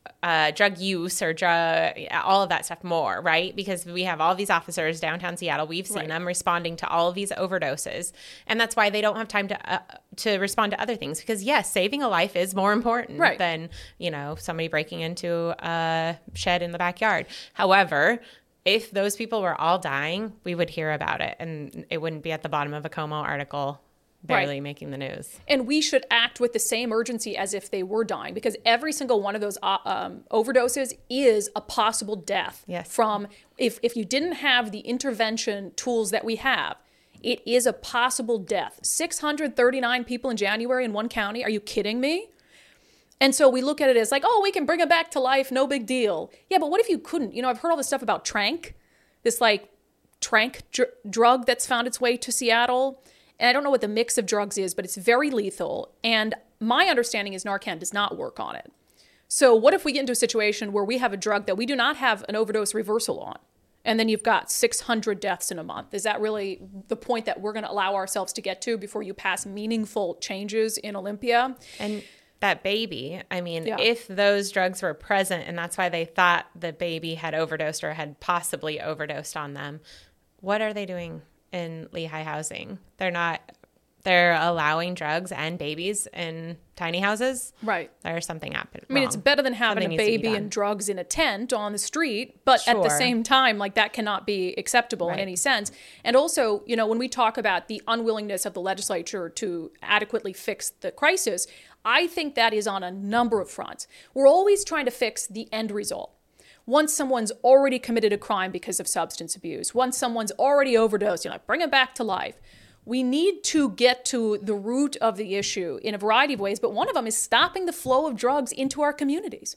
use or all of that stuff more, right? Because we have all these officers downtown Seattle. We've seen them responding to all of these overdoses. And that's why they don't have time to respond to other things. Because, yes, saving a life is more important than, somebody breaking into a shed in the backyard. However, if those people were all dying, we would hear about it. And it wouldn't be at the bottom of a Como article barely making the news. And we should act with the same urgency as if they were dying, because every single one of those overdoses is a possible death. Yes. From if you didn't have the intervention tools that we have, it is a possible death. 639 people in January in one county. Are you kidding me? And so we look at it as like, oh, we can bring them back to life. No big deal. Yeah, but what if you couldn't? I've heard all this stuff about Tranq, this Tranq drug that's found its way to Seattle. And I don't know what the mix of drugs is, but it's very lethal. And my understanding is Narcan does not work on it. So what if we get into a situation where we have a drug that we do not have an overdose reversal on? And then you've got 600 deaths in a month. Is that really the point that we're going to allow ourselves to get to before you pass meaningful changes in Olympia? And that baby, if those drugs were present and that's why they thought the baby had overdosed or had possibly overdosed on them, what are they doing in Lehigh housing? They're allowing drugs and babies in tiny houses. Right. There's something happening. It's better than having a baby and drugs in a tent on the street, but at the same time, that cannot be acceptable in any sense. And also, when we talk about the unwillingness of the legislature to adequately fix the crisis, I think that is on a number of fronts. We're always trying to fix the end result. Once someone's already committed a crime because of substance abuse, once someone's already overdosed, bring them back to life. We need to get to the root of the issue in a variety of ways, but one of them is stopping the flow of drugs into our communities.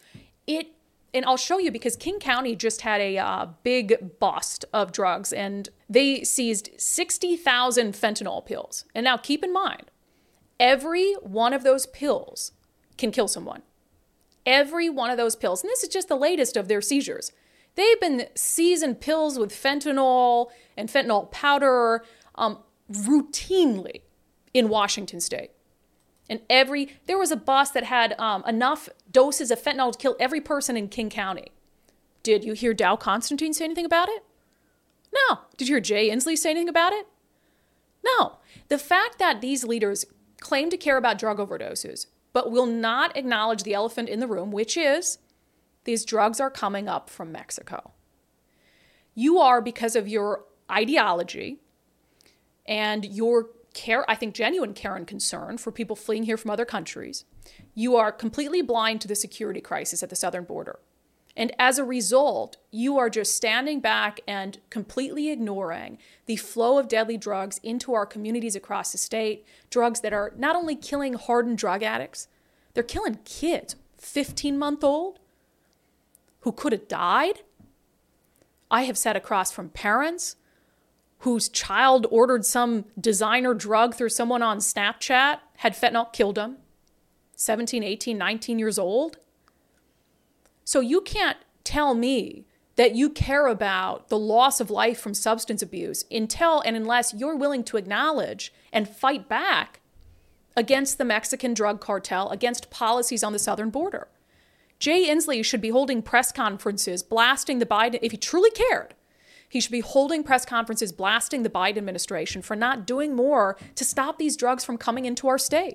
And I'll show you, because King County just had a big bust of drugs, and they seized 60,000 fentanyl pills. And now keep in mind, every one of those pills can kill someone. Every one of those pills. And this is just the latest of their seizures. They've been seizing pills with fentanyl and fentanyl powder routinely in Washington state. And there was a bus that had enough doses of fentanyl to kill every person in King County. Did you hear Dow Constantine say anything about it? No. Did you hear Jay Inslee say anything about it? No. The fact that these leaders claim to care about drug overdoses, but will not acknowledge the elephant in the room, which is these drugs are coming up from Mexico. You are, because of your ideology and your care, I think genuine care and concern for people fleeing here from other countries, you are completely blind to the security crisis at the southern border. And as a result, you are just standing back and completely ignoring the flow of deadly drugs into our communities across the state, drugs that are not only killing hardened drug addicts, they're killing kids, 15-month-old, who could have died. I have sat across from parents whose child ordered some designer drug through someone on Snapchat, had fentanyl, killed them, 17, 18, 19 years old. So you can't tell me that you care about the loss of life from substance abuse until and unless you're willing to acknowledge and fight back against the Mexican drug cartel, against policies on the southern border. Jay Inslee should be holding press conferences blasting the Biden, if he truly cared, he should be holding press conferences blasting the Biden administration for not doing more to stop these drugs from coming into our state.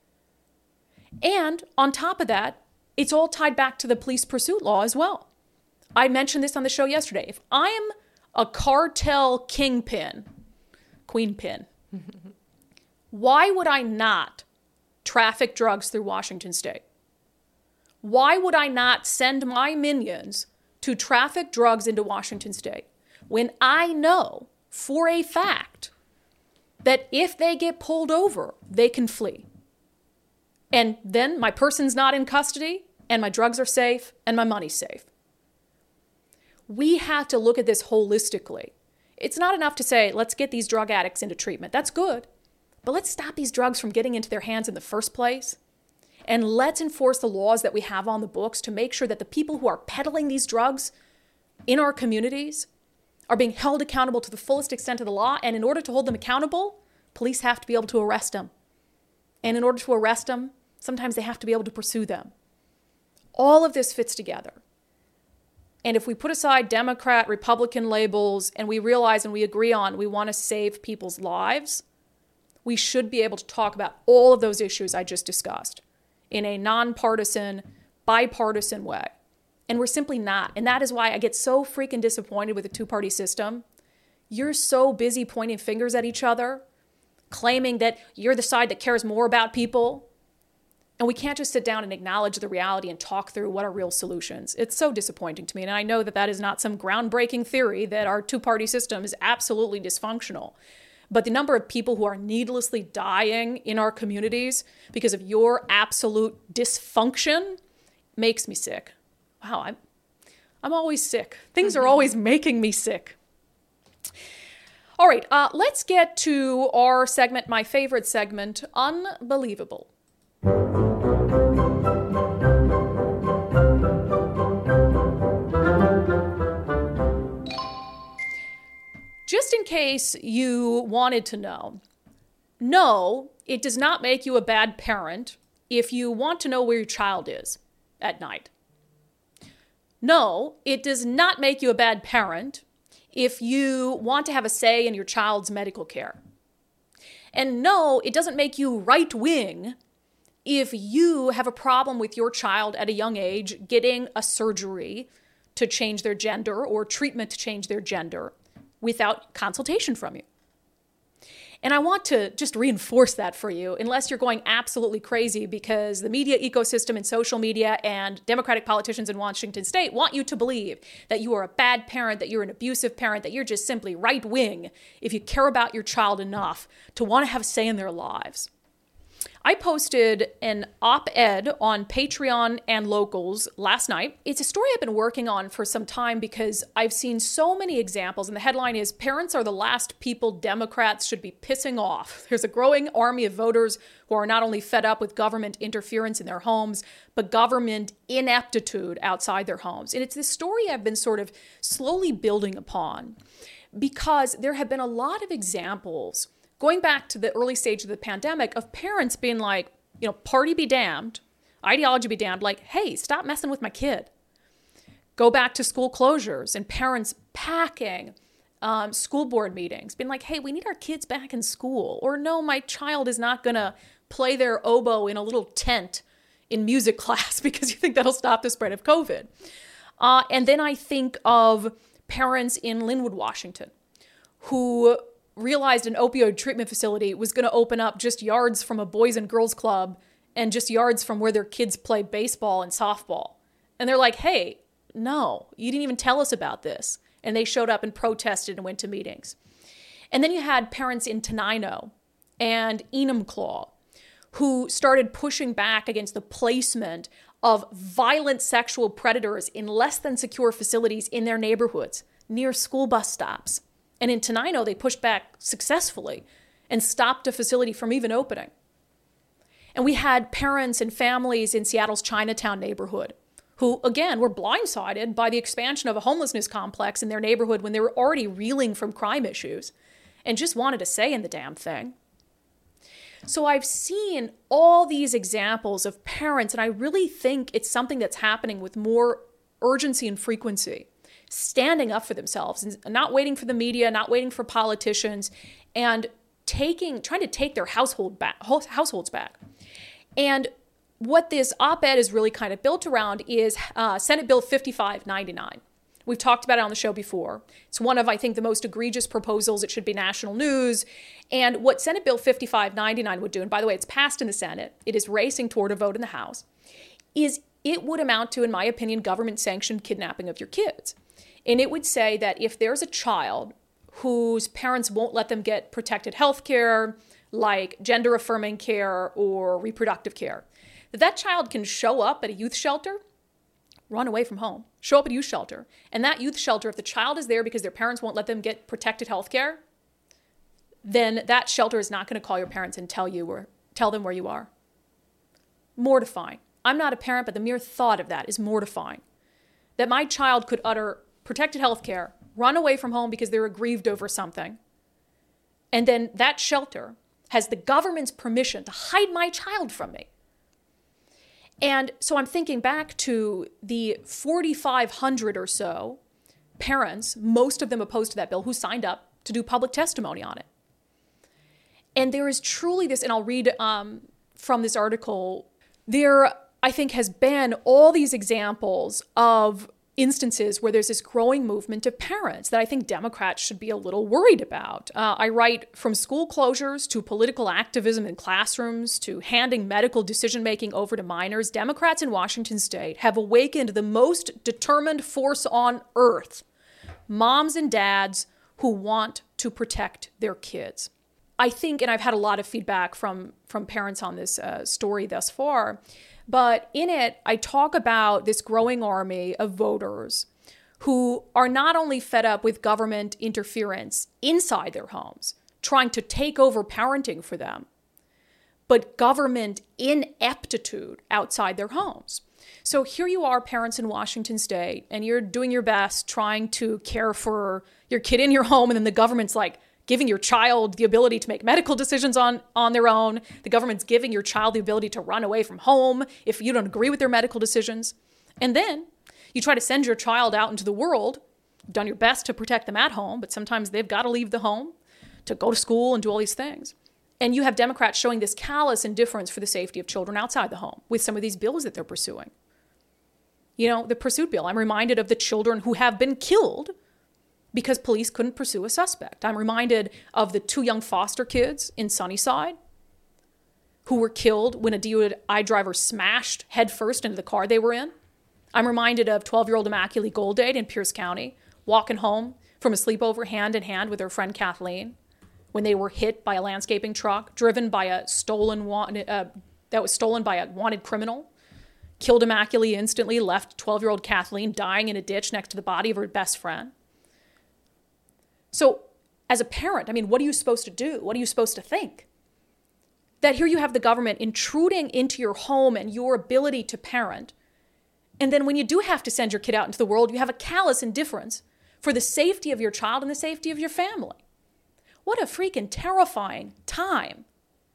And on top of that, it's all tied back to the police pursuit law as well. I mentioned this on the show yesterday. If I am a cartel kingpin, queenpin, why would I not traffic drugs through Washington state? Why would I not send my minions to traffic drugs into Washington state when I know for a fact that if they get pulled over, they can flee? And then my person's not in custody, and my drugs are safe, and my money's safe. We have to look at this holistically. It's not enough to say, let's get these drug addicts into treatment. That's good. But let's stop these drugs from getting into their hands in the first place. And let's enforce the laws that we have on the books to make sure that the people who are peddling these drugs in our communities are being held accountable to the fullest extent of the law. And in order to hold them accountable, police have to be able to arrest them. And in order to arrest them, sometimes they have to be able to pursue them. All of this fits together. And if we put aside Democrat, Republican labels, and we realize and we agree on we want to save people's lives, we should be able to talk about all of those issues I just discussed in a nonpartisan, bipartisan way. And we're simply not. And that is why I get so freaking disappointed with the two-party system. You're so busy pointing fingers at each other, claiming that you're the side that cares more about people. And we can't just sit down and acknowledge the reality and talk through what are real solutions. It's so disappointing to me. And I know that that is not some groundbreaking theory that our two-party system is absolutely dysfunctional. But the number of people who are needlessly dying in our communities because of your absolute dysfunction makes me sick. Wow, I'm always sick. Things are always making me sick. All right, let's get to our segment, my favorite segment, Unbelievable. Just in case you wanted to know, no, it does not make you a bad parent if you want to know where your child is at night. No, it does not make you a bad parent if you want to have a say in your child's medical care. And no, it doesn't make you right-wing if you have a problem with your child at a young age getting a surgery to change their gender or treatment to change their gender without consultation from you. And I want to just reinforce that for you, unless you're going absolutely crazy because the media ecosystem and social media and Democratic politicians in Washington state want you to believe that you are a bad parent, that you're an abusive parent, that you're just simply right-wing if you care about your child enough to want to have a say in their lives. I posted an op-ed on Patreon and Locals last night. It's a story I've been working on for some time because I've seen so many examples, and the headline is, "Parents are the last people Democrats should be pissing off." There's a growing army of voters who are not only fed up with government interference in their homes, but government ineptitude outside their homes. And it's this story I've been sort of slowly building upon because there have been a lot of examples going back to the early stage of the pandemic of parents being like, party be damned, ideology be damned, like, hey, stop messing with my kid. Go back to school closures and parents packing school board meetings, being like, hey, we need our kids back in school. Or no, my child is not going to play their oboe in a little tent in music class because you think that'll stop the spread of COVID. And then I think of parents in Linwood, Washington, who realized an opioid treatment facility was going to open up just yards from a boys and girls club and just yards from where their kids play baseball and softball. And they're like, hey, no, you didn't even tell us about this. And they showed up and protested and went to meetings. And then you had parents in Tenino and Enumclaw who started pushing back against the placement of violent sexual predators in less than secure facilities in their neighborhoods near school bus stops. And in Tenino, they pushed back successfully and stopped a facility from even opening. And we had parents and families in Seattle's Chinatown neighborhood who, again, were blindsided by the expansion of a homelessness complex in their neighborhood when they were already reeling from crime issues and just wanted a say in the damn thing. So I've seen all these examples of parents, and I really think it's something that's happening with more urgency and frequency, standing up for themselves and not waiting for the media, not waiting for politicians, and trying to take their households back. And what this op-ed is really kind of built around is Senate Bill 5599. We've talked about it on the show before. It's one of, I think, the most egregious proposals. It should be national news. And what Senate Bill 5599 would do, and by the way, it's passed in the Senate, it is racing toward a vote in the House, is it would amount to, in my opinion, government-sanctioned kidnapping of your kids. And it would say that if there's a child whose parents won't let them get protected health care, like gender-affirming care or reproductive care, that child can show up at a youth shelter, run away from home, show up at a youth shelter. And that youth shelter, if the child is there because their parents won't let them get protected health care, then that shelter is not going to call your parents and tell them where you are. Mortifying. I'm not a parent, but the mere thought of that is mortifying. That my child could utter protected health care, run away from home because they're aggrieved over something, and then that shelter has the government's permission to hide my child from me. And so I'm thinking back to the 4,500 or so parents, most of them opposed to that bill, who signed up to do public testimony on it. And there is truly this, and I'll read from this article, there, I think, has been all these examples of instances where there's this growing movement of parents that I think Democrats should be a little worried about. I write, from school closures to political activism in classrooms to handing medical decision-making over to minors, Democrats in Washington state have awakened the most determined force on earth, moms and dads who want to protect their kids. I think, and I've had a lot of feedback from parents on this story thus far, but in it, I talk about this growing army of voters who are not only fed up with government interference inside their homes, trying to take over parenting for them, but government ineptitude outside their homes. So here you are, parents in Washington state, and you're doing your best trying to care for your kid in your home, and then the government's like giving your child the ability to make medical decisions on their own. The government's giving your child the ability to run away from home if you don't agree with their medical decisions. And then you try to send your child out into the world. You've done your best to protect them at home, but sometimes they've got to leave the home to go to school and do all these things. And you have Democrats showing this callous indifference for the safety of children outside the home with some of these bills that they're pursuing. You know, the pursuit bill, I'm reminded of the children who have been killed because police couldn't pursue a suspect. I'm reminded of the 2 young foster kids in Sunnyside who were killed when a DUI driver smashed headfirst into the car they were in. I'm reminded of 12-year-old Immaculée Goldade in Pierce County, walking home from a sleepover hand in hand with her friend Kathleen when they were hit by a landscaping truck, driven by a that was stolen by a wanted criminal, killed Immaculée instantly, left 12-year-old Kathleen dying in a ditch next to the body of her best friend. So as a parent, I mean, what are you supposed to do? What are you supposed to think? That here you have the government intruding into your home and your ability to parent. And then when you do have to send your kid out into the world, you have a callous indifference for the safety of your child and the safety of your family. What a freaking terrifying time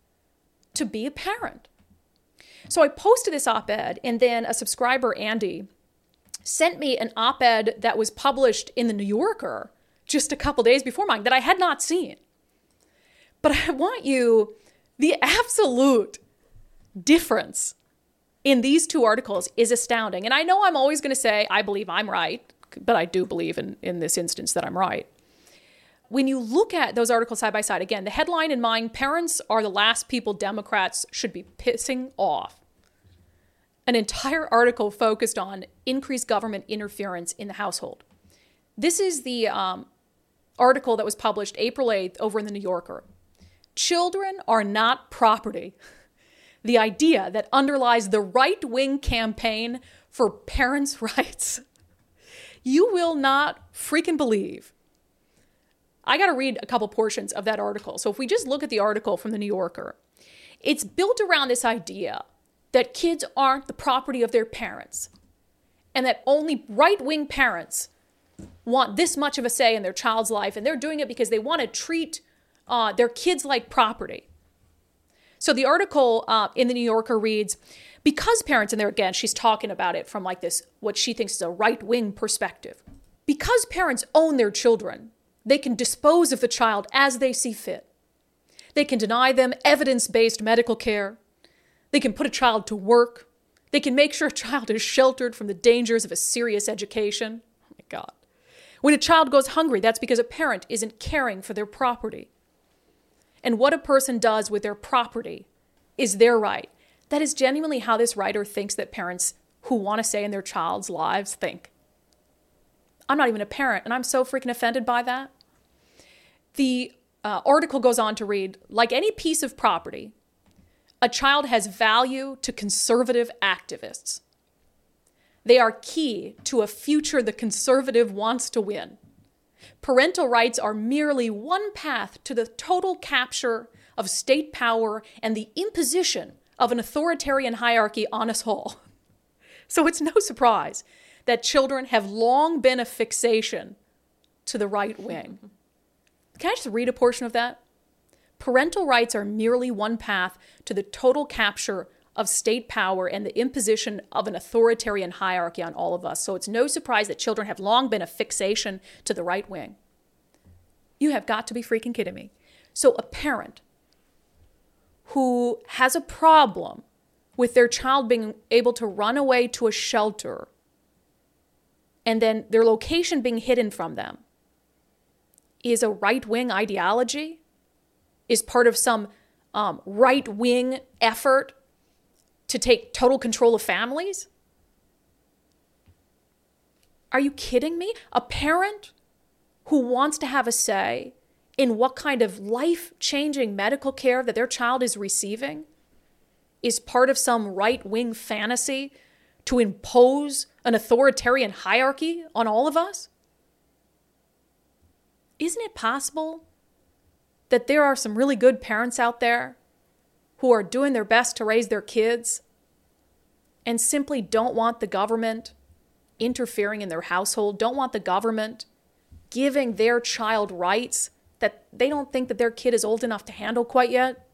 to be a parent. So I posted this op-ed, and then a subscriber, Andy, sent me an op-ed that was published in the New Yorker just a couple days before mine that I had not seen. But I want you, the absolute difference in these 2 articles is astounding. And I know I'm always going to say, I believe I'm right, but I do believe in this instance that I'm right. When you look at those articles side by side, again, the headline in mine, parents are the last people Democrats should be pissing off. An entire article focused on increased government interference in the household. This is the article that was published April 8th over in the New Yorker. Children are not property. The idea that underlies the right-wing campaign for parents' rights. You will not freaking believe. I got to read a couple portions of that article. So if we just look at the article from the New Yorker, it's built around this idea that kids aren't the property of their parents and that only right-wing parents want this much of a say in their child's life, and they're doing it because they want to treat their kids like property. So the article in the New Yorker reads, because parents, and there again, she's talking about it from like this, what she thinks is a right-wing perspective. Because parents own their children, they can dispose of the child as they see fit. They can deny them evidence-based medical care. They can put a child to work. They can make sure a child is sheltered from the dangers of a serious education. Oh my God. When a child goes hungry, that's because a parent isn't caring for their property. And what a person does with their property is their right. That is genuinely how this writer thinks that parents who want to say in their child's lives think. I'm not even a parent, and I'm so freaking offended by that. The article goes on to read, like any piece of property, a child has value to conservative activists. They are key to a future the conservative wants to win. Parental rights are merely one path to the total capture of state power and the imposition of an authoritarian hierarchy on us all. So it's no surprise that children have long been a fixation to the right wing. Can I just read a portion of that? Parental rights are merely one path to the total capture of state power and the imposition of an authoritarian hierarchy on all of us. So it's no surprise that children have long been a fixation to the right wing. You have got to be freaking kidding me. So a parent who has a problem with their child being able to run away to a shelter and then their location being hidden from them is a right-wing ideology, is part of some right-wing effort to take total control of families? Are you kidding me? A parent who wants to have a say in what kind of life-changing medical care that their child is receiving is part of some right-wing fantasy to impose an authoritarian hierarchy on all of us? Isn't it possible that there are some really good parents out there who are doing their best to raise their kids and simply don't want the government interfering in their household, don't want the government giving their child rights that they don't think that their kid is old enough to handle quite yet?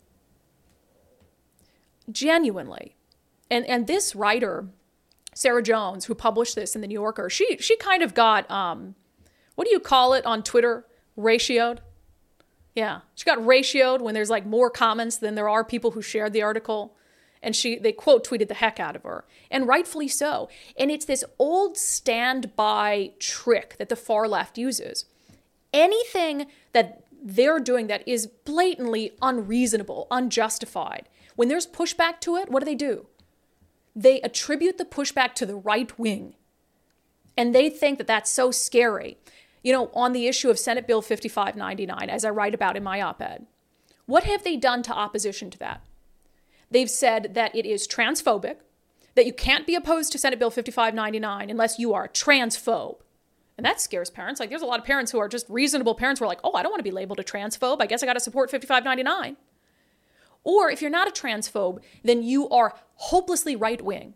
Genuinely. And this writer, Sarah Jones, who published this in the New Yorker, she kind of got, what do you call it on Twitter? Ratioed? Yeah, she got ratioed when there's like more comments than there are people who shared the article. And they quote tweeted the heck out of her, and rightfully so. And it's this old standby trick that the far left uses. Anything that they're doing that is blatantly unreasonable, unjustified, when there's pushback to it, what do? They attribute the pushback to the right wing. And they think that that's so scary. You know, on the issue of Senate Bill 5599, as I write about in my op-ed, what have they done to opposition to that? They've said that it is transphobic, that you can't be opposed to Senate Bill 5599 unless you are a transphobe. And that scares parents. Like, there's a lot of parents who are just reasonable parents who are like, oh, I don't want to be labeled a transphobe. I guess I got to support 5599. Or if you're not a transphobe, then you are hopelessly right-wing.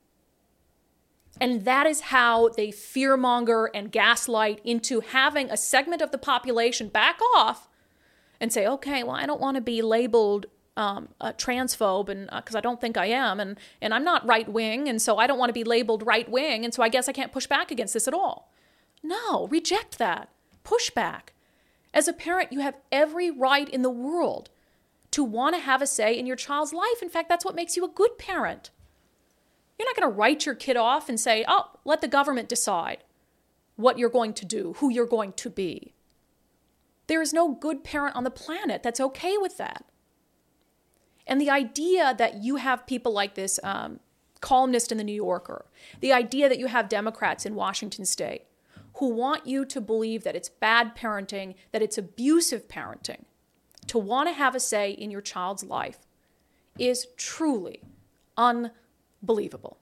And that is how they fearmonger and gaslight into having a segment of the population back off and say, okay, well, I don't want to be labeled a transphobe, and because I don't think I am, and I'm not right-wing, and so I don't want to be labeled right-wing, and so I guess I can't push back against this at all. No, reject that. Push back. As a parent, you have every right in the world to want to have a say in your child's life. In fact, that's what makes you a good parent. You're not going to write your kid off and say, oh, let the government decide what you're going to do, who you're going to be. There is no good parent on the planet that's okay with that. And the idea that you have people like this columnist in the New Yorker, the idea that you have Democrats in Washington State who want you to believe that it's bad parenting, that it's abusive parenting, to want to have a say in your child's life is truly unbelievable.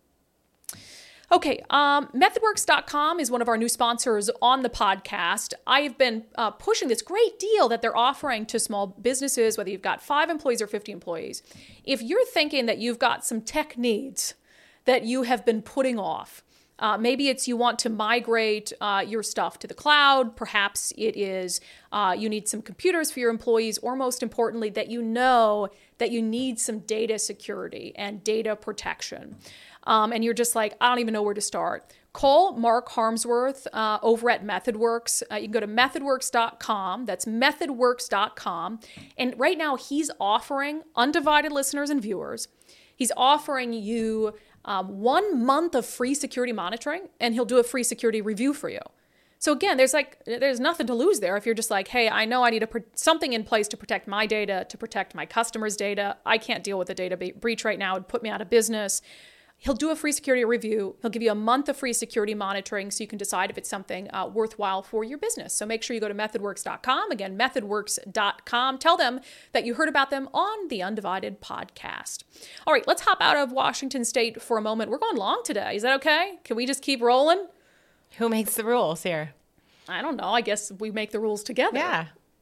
Okay, MethodWorks.com is one of our new sponsors on the podcast. I've been pushing this great deal that they're offering to small businesses, whether you've got 5 employees or 50 employees. If you're thinking that you've got some tech needs that you have been putting off, maybe it's you want to migrate your stuff to the cloud. Perhaps it is you need some computers for your employees, or most importantly, that you know that you need some data security and data protection. And you're just like, I don't even know where to start. Call Mark Harmsworth over at MethodWorks. You can go to MethodWorks.com. That's MethodWorks.com. And right now he's offering Undivided listeners and viewers, he's offering you 1 month of free security monitoring, and he'll do a free security review for you. So again, there's nothing to lose there if you're just like, hey, I know I need something in place to protect my data, to protect my customers' data. I can't deal with a data breach right now. It'd put me out of business. He'll do a free security review. He'll give you 1 month of free security monitoring so you can decide if it's something worthwhile for your business. So make sure you go to MethodWorks.com. Again, MethodWorks.com. Tell them that you heard about them on the Undivided podcast. All right, let's hop out of Washington State for a moment. We're going long today. Is that okay? Can we just keep rolling? Who makes the rules here? I don't know. I guess we make the rules together. Yeah.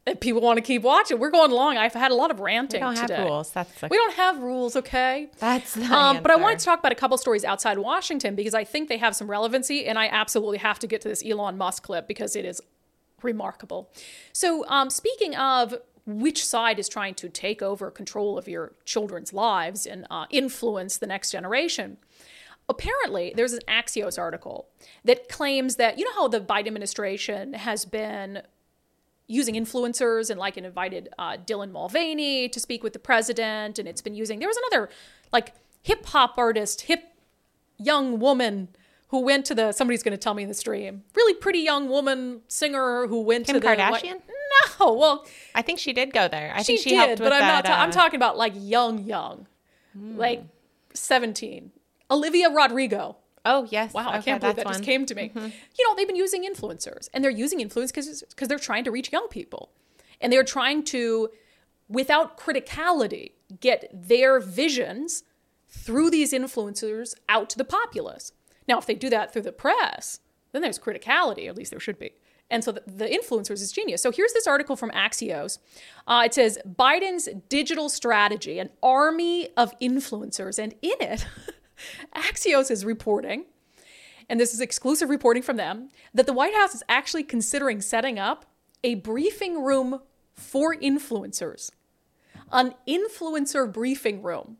if people want to keep watching. We're going long. I've had a lot of ranting today. We don't have rules. We don't have rules, okay? That's the But I wanted to talk about a couple stories outside Washington because I think they have some relevancy, and I absolutely have to get to this Elon Musk clip because it is remarkable. So speaking of which side is trying to take over control of your children's lives and influence the next generation, apparently there's an Axios article that claims that, you know how the Biden administration has been using influencers and like it invited Dylan Mulvaney to speak with the president, and it's been using, there was another like hip hop artist, hip young woman who went to somebody's going to tell me in the stream, really pretty young woman singer who went Kim to the Kardashian? No, well, I think she did go there. I think she did, helped with but that. I'm talking about like young, like 17. Olivia Rodrigo. Oh, yes. Wow, okay, I can't believe that just came to me. You know, they've been using influencers, and they're using influence because they're trying to reach young people. And they're trying to, without criticality, get their visions through these influencers out to the populace. Now, if they do that through the press, then there's criticality, at least there should be. And so the influencers is genius. So here's this article from Axios. It says, Biden's digital strategy, an army of influencers. And in it, Axios is reporting, and this is exclusive reporting from them, that the White House is actually considering setting up a briefing room for influencers. An influencer briefing room,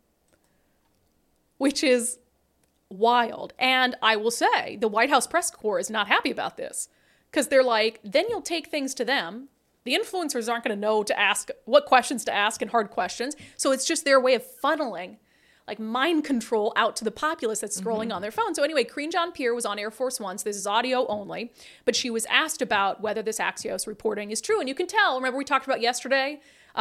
which is wild. And I will say, the White House press corps is not happy about this. Because they're like, then you'll take things to them. The influencers aren't going to know to ask what questions to ask and hard questions. So it's just their way of funneling like mind control out to the populace that's scrolling on their phone. So anyway, Karine Jean-Pierre was on Air Force One. So this is audio only. But she was asked about whether this Axios reporting is true. And you can tell, remember we talked about yesterday,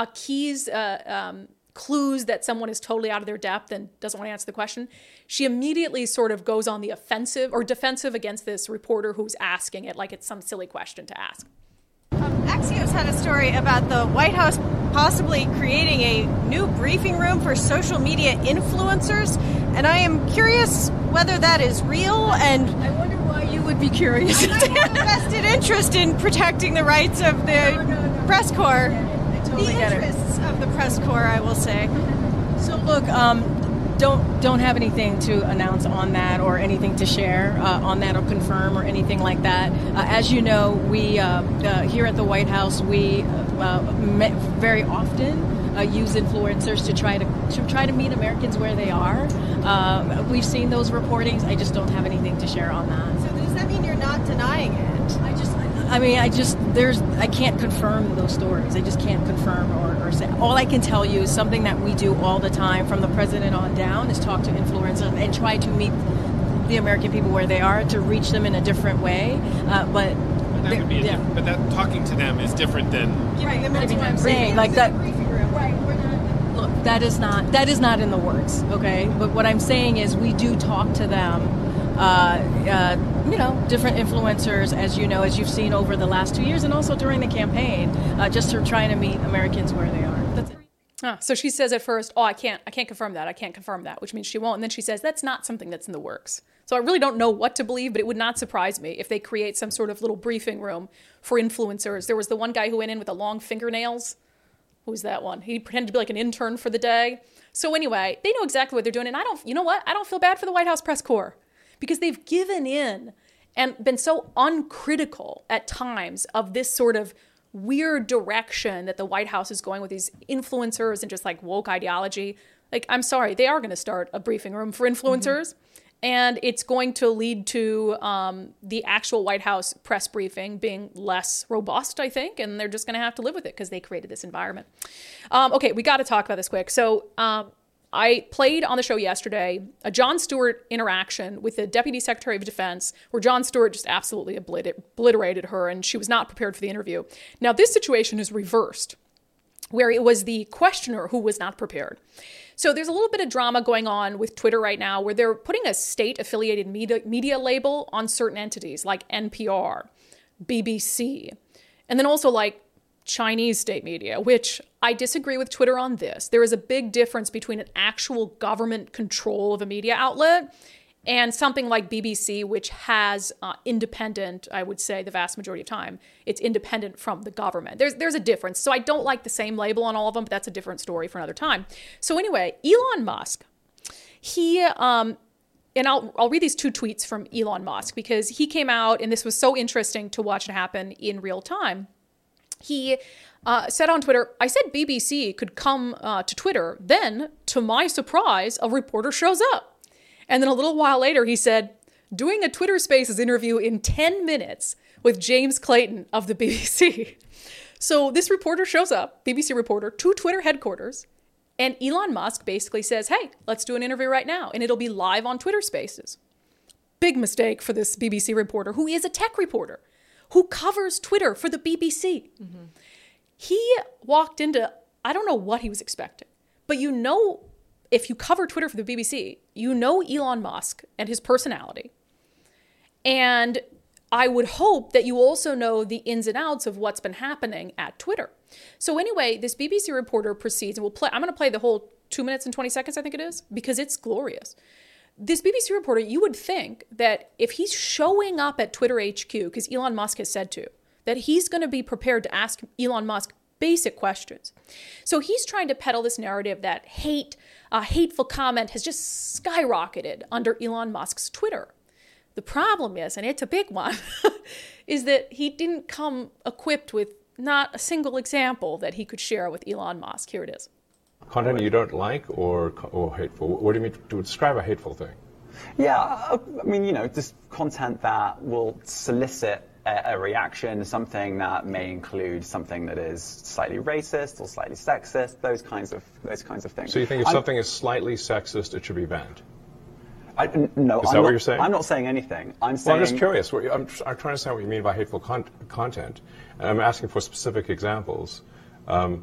clues that someone is totally out of their depth and doesn't want to answer the question. She immediately sort of goes on the offensive or defensive against this reporter who's asking it like it's some silly question to ask. Axios had a story about the White House possibly creating a new briefing room for social media influencers, and I am curious whether that is real, and I wonder why you would be curious. I have a vested interest in protecting the rights of the press corps. I totally the get interests of the press corps, I will say. So look, don't have anything to announce on that or anything to share on that or confirm or anything like that. As you know, we here at the White House, we very often use influencers to try to meet Americans where they are. We've seen those reportings. I just don't have anything to share on that. So does that mean you're not denying it? I can't confirm those stories. I just can't confirm or say. All I can tell you is something that we do all the time from the president on down is talk to influencers and try to meet the American people where they are to reach them in a different way. But that would be but that talking to them is different than Right, that's what I'm saying. Like that. Right, we're not. Look, that is not in the works. Okay, but what I'm saying is we do talk to them. Different influencers, as you know, as you've seen over the last 2 years and also during the campaign, just for trying to meet Americans where they are. That's it. So she says at first, I can't confirm that. I can't confirm that, which means she won't. And then she says, that's not something that's in the works. So I really don't know what to believe, but it would not surprise me if they create some sort of little briefing room for influencers. There was the one guy who went in with the long fingernails. Who's that one? He pretended to be like an intern for the day. So anyway, they know exactly what they're doing. And I don't feel bad for the White House press corps because they've given in and been so uncritical at times of this sort of weird direction that the White House is going with these influencers and just like woke ideology. Like, I'm sorry, they are going to start a briefing room for influencers. And it's going to lead to the actual White House press briefing being less robust, I think. And they're just going to have to live with it because they created this environment. Okay, we got to talk about this quick. So I played on the show yesterday a Jon Stewart interaction with the Deputy Secretary of Defense where Jon Stewart just absolutely obliterated her and she was not prepared for the interview. Now, this situation is reversed where it was the questioner who was not prepared. So there's a little bit of drama going on with Twitter right now where they're putting a state-affiliated media label on certain entities like NPR, BBC, and then also like Chinese state media, which I disagree with Twitter on this. There is a big difference between an actual government control of a media outlet and something like BBC, which has independent, I would say the vast majority of time, it's independent from the government. There's a difference. So I don't like the same label on all of them, but that's a different story for another time. So anyway, Elon Musk, he, and I'll read these two tweets from Elon Musk because he came out, and this was so interesting to watch it happen in real time. He said on Twitter, I said BBC could come to Twitter. Then, to my surprise, a reporter shows up. And then a little while later, he said, doing a Twitter Spaces interview in 10 minutes with James Clayton of the BBC. So this reporter shows up, BBC reporter, to Twitter headquarters. And Elon Musk basically says, hey, let's do an interview right now. And it'll be live on Twitter Spaces. Big mistake for this BBC reporter, who is a tech reporter, who covers Twitter for the BBC. Mm-hmm. He walked into, I don't know what he was expecting, but you know, if you cover Twitter for the BBC, you know Elon Musk and his personality. And I would hope that you also know the ins and outs of what's been happening at Twitter. So anyway, this BBC reporter proceeds, and I'm going to play the whole 2 minutes and 20 seconds, I think it is, because it's glorious. This BBC reporter, you would think that if he's showing up at Twitter HQ, because Elon Musk has said to, that he's going to be prepared to ask Elon Musk basic questions. So he's trying to peddle this narrative that hateful comment has just skyrocketed under Elon Musk's Twitter. The problem is, and it's a big one, is that he didn't come equipped with not a single example that he could share with Elon Musk. Here it is. Content you don't like or hateful? What do you mean to describe a hateful thing? Yeah, I mean, just content that will solicit a reaction, something that may include something that is slightly racist or slightly sexist, those kinds of things. So you think if something is slightly sexist, it should be banned? No, is that what you're saying? I'm not saying anything. I'm saying. Well, I'm just curious. I'm trying to understand what you mean by hateful content, and I'm asking for specific examples. And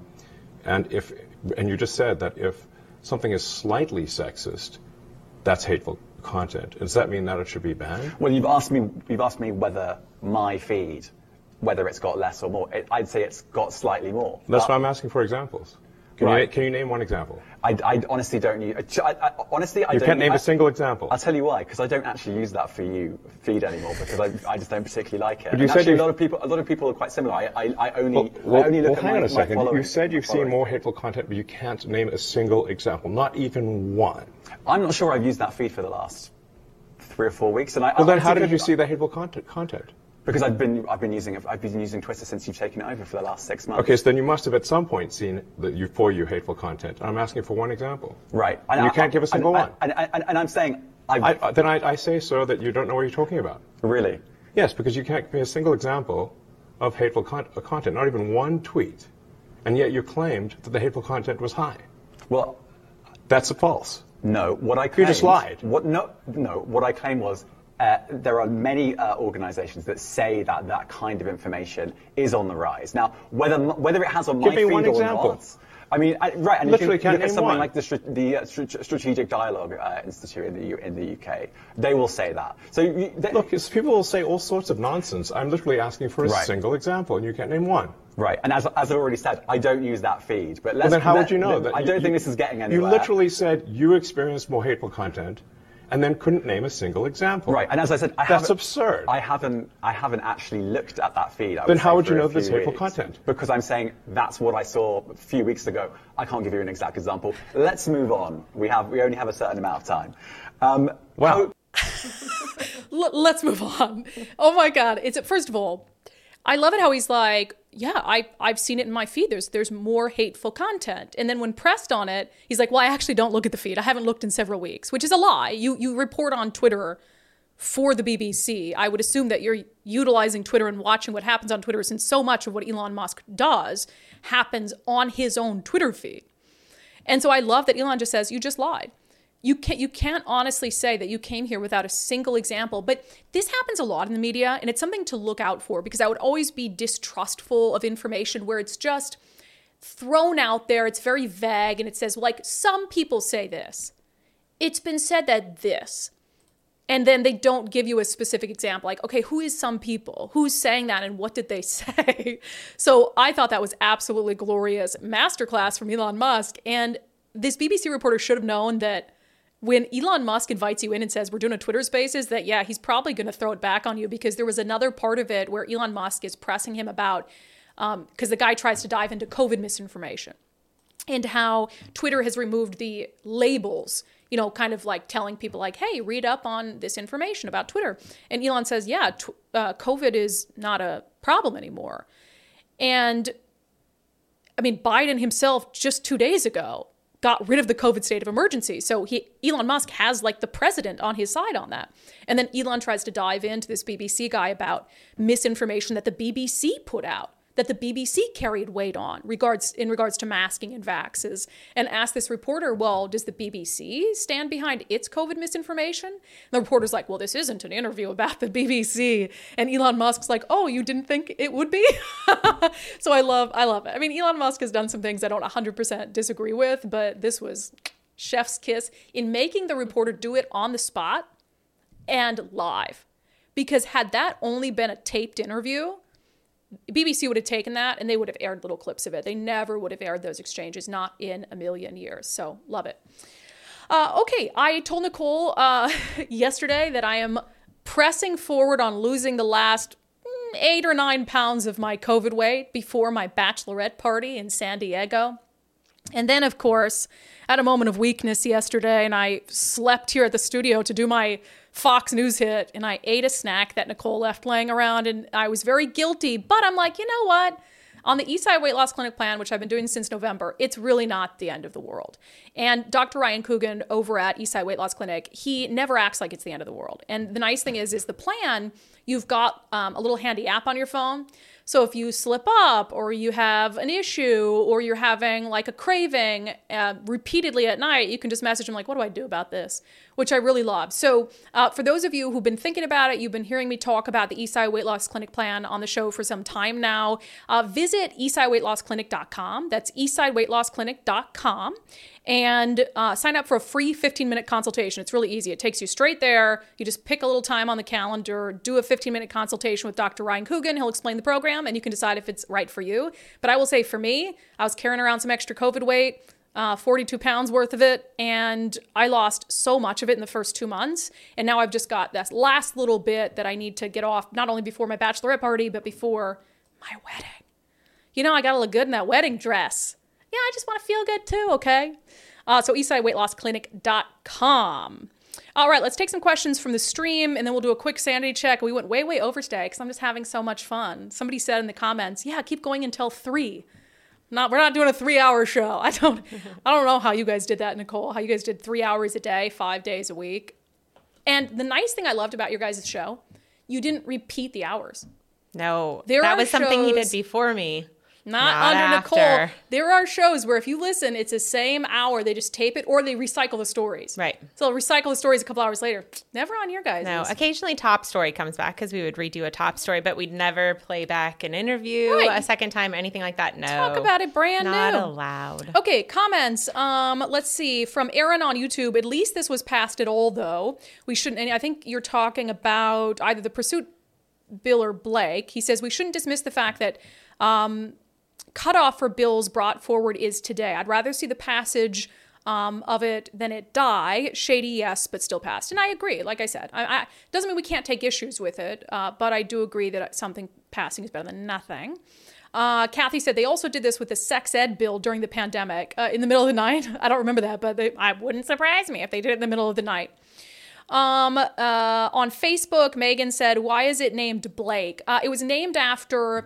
you just said that if something is slightly sexist, that's hateful content. Does that mean that it should be banned? Well, you've asked me whether my feed, whether it's got less or more. I'd say it's got slightly more. That's why I'm asking for examples. Can you name one example? I honestly don't use. Honestly, I you don't. Can't name a single example. I'll tell you why. Because I don't actually use that for you feed anymore. Because I just don't particularly like it. But you and said actually, a lot of people are quite similar. I only look at hang on a second. my You said you've seen more hateful content, but you can't name a single example, not even one. I'm not sure I've used that feed for the last 3 or 4 weeks. And then how did you see the hateful content? Because I've been using Twitter since you've taken it over for the last 6 months. Okay, so then you must have at some point seen for you hateful content. I'm asking for one example. Right. And you can't give a single one. And I'm saying... I say, sir, that you don't know what you're talking about. Really? Yes, because you can't give me a single example of hateful content, not even one tweet. And yet you claimed that the hateful content was high. Well... That's false. No, what I claimed... You just lied. What I claimed was... there are many organizations that say that kind of information is on the rise. Now, whether it has on my feed or not, I mean, right, and literally if you look at something one. like the Strategic Dialogue Institute in the UK, they will say that. So look, people will say all sorts of nonsense. I'm literally asking for a single example, and you can't name one. Right, and as I've already said, I don't use that feed. But then how would you know that? I don't think this is getting anywhere. You literally said you experienced more hateful content, and then couldn't name a single example. Right, and as I said, that's absurd. I haven't actually looked at that feed. Then how would you know this hateful content? Because I'm saying that's what I saw a few weeks ago. I can't give you an exact example. Let's move on. We only have a certain amount of time. Wow. Let's move on. Oh my God! First of all, I love it how he's like, yeah, I've seen it in my feed. There's more hateful content. And then when pressed on it, he's like, well, I actually don't look at the feed. I haven't looked in several weeks, which is a lie. You report on Twitter for the BBC. I would assume that you're utilizing Twitter and watching what happens on Twitter, since so much of what Elon Musk does happens on his own Twitter feed. And so I love that Elon just says, you just lied. You can't honestly say that you came here without a single example, but this happens a lot in the media, and it's something to look out for, because I would always be distrustful of information where it's just thrown out there, it's very vague, and it says, like, some people say this. It's been said that this. And then they don't give you a specific example, like, okay, who is some people? Who's saying that, and what did they say? So I thought that was absolutely glorious masterclass from Elon Musk, and this BBC reporter should have known that when Elon Musk invites you in and says, we're doing a Twitter Spaces, that, yeah, he's probably going to throw it back on you, because there was another part of it where Elon Musk is pressing him about, because the guy tries to dive into COVID misinformation and how Twitter has removed the labels, you know, kind of like telling people like, hey, read up on this information about Twitter. And Elon says, yeah, COVID is not a problem anymore. And I mean, Biden himself just 2 days ago got rid of the COVID state of emergency. So Elon Musk has like the president on his side on that. And then Elon tries to dive into this BBC guy about misinformation that the BBC put out, that the BBC carried weight on in regards to masking and vaxes, and asked this reporter, well, does the BBC stand behind its COVID misinformation? And the reporter's like, well, this isn't an interview about the BBC. And Elon Musk's like, oh, you didn't think it would be? So I love it. I mean, Elon Musk has done some things I don't 100% disagree with, but this was chef's kiss in making the reporter do it on the spot and live. Because had that only been a taped interview, BBC would have taken that and they would have aired little clips of it. They never would have aired those exchanges, not in a million years. So love it. Okay, I told Nicole yesterday that I am pressing forward on losing the last 8 or 9 pounds of my COVID weight before my bachelorette party in San Diego. And then, of course, I had a moment of weakness yesterday and I slept here at the studio to do my Fox News hit, and I ate a snack that Nicole left laying around, and I was very guilty, but I'm like, you know what? On the Eastside Weight Loss Clinic plan, which I've been doing since November, it's really not the end of the world. And Dr. Ryan Coogan over at Eastside Weight Loss Clinic, he never acts like it's the end of the world. And the nice thing is the plan, you've got a little handy app on your phone. So if you slip up or you have an issue or you're having like a craving repeatedly at night, you can just message them like, what do I do about this? Which I really love. So for those of you who've been thinking about it, you've been hearing me talk about the Eastside Weight Loss Clinic plan on the show for some time now, visit eastsideweightlossclinic.com. That's eastsideweightlossclinic.com. And sign up for a free 15-minute consultation. It's really easy. It takes you straight there. You just pick a little time on the calendar, do a 15-minute consultation with Dr. Ryan Coogan. He'll explain the program, and you can decide if it's right for you. But I will say for me, I was carrying around some extra COVID weight, 42 pounds worth of it, and I lost so much of it in the first 2 months. And now I've just got that last little bit that I need to get off, not only before my bachelorette party, but before my wedding. You know, I got to look good in that wedding dress. Yeah, I just want to feel good too, okay? So eastsideweightlossclinic.com. All right, let's take some questions from the stream, and then we'll do a quick sanity check. We went way over today because I'm just having so much fun. Somebody said in the comments, yeah, keep going until 3. We're not doing a 3-hour show. I don't know how you guys did that, Nicole, how you guys did 3 hours a day, 5 days a week. And the nice thing I loved about your guys' show, you didn't repeat the hours. No, that was something he did before me. Not under after. Nicole. There are shows where if you listen, it's the same hour. They just tape it or they recycle the stories. Right. So they'll recycle the stories a couple hours later. Never on your guys'. No, occasionally Top Story comes back because we would redo a Top Story, but we'd never play back an interview a second time, anything like that. No. Talk about it brand new. Not allowed. Okay, comments. Let's see. From Aaron on YouTube, at least this was passed at all, though. We shouldn't, and I think you're talking about either the Pursuit bill or Blake. He says we shouldn't dismiss the fact that cutoff for bills brought forward is today. I'd rather see the passage of it than it die. Shady, yes, but still passed. And I agree. Like I said, doesn't mean we can't take issues with it, but I do agree that something passing is better than nothing. Kathy said they also did this with the sex ed bill during the pandemic in the middle of the night. I don't remember that, but I wouldn't surprise me if they did it in the middle of the night. On Facebook, Megan said, why is it named Blake? It was named after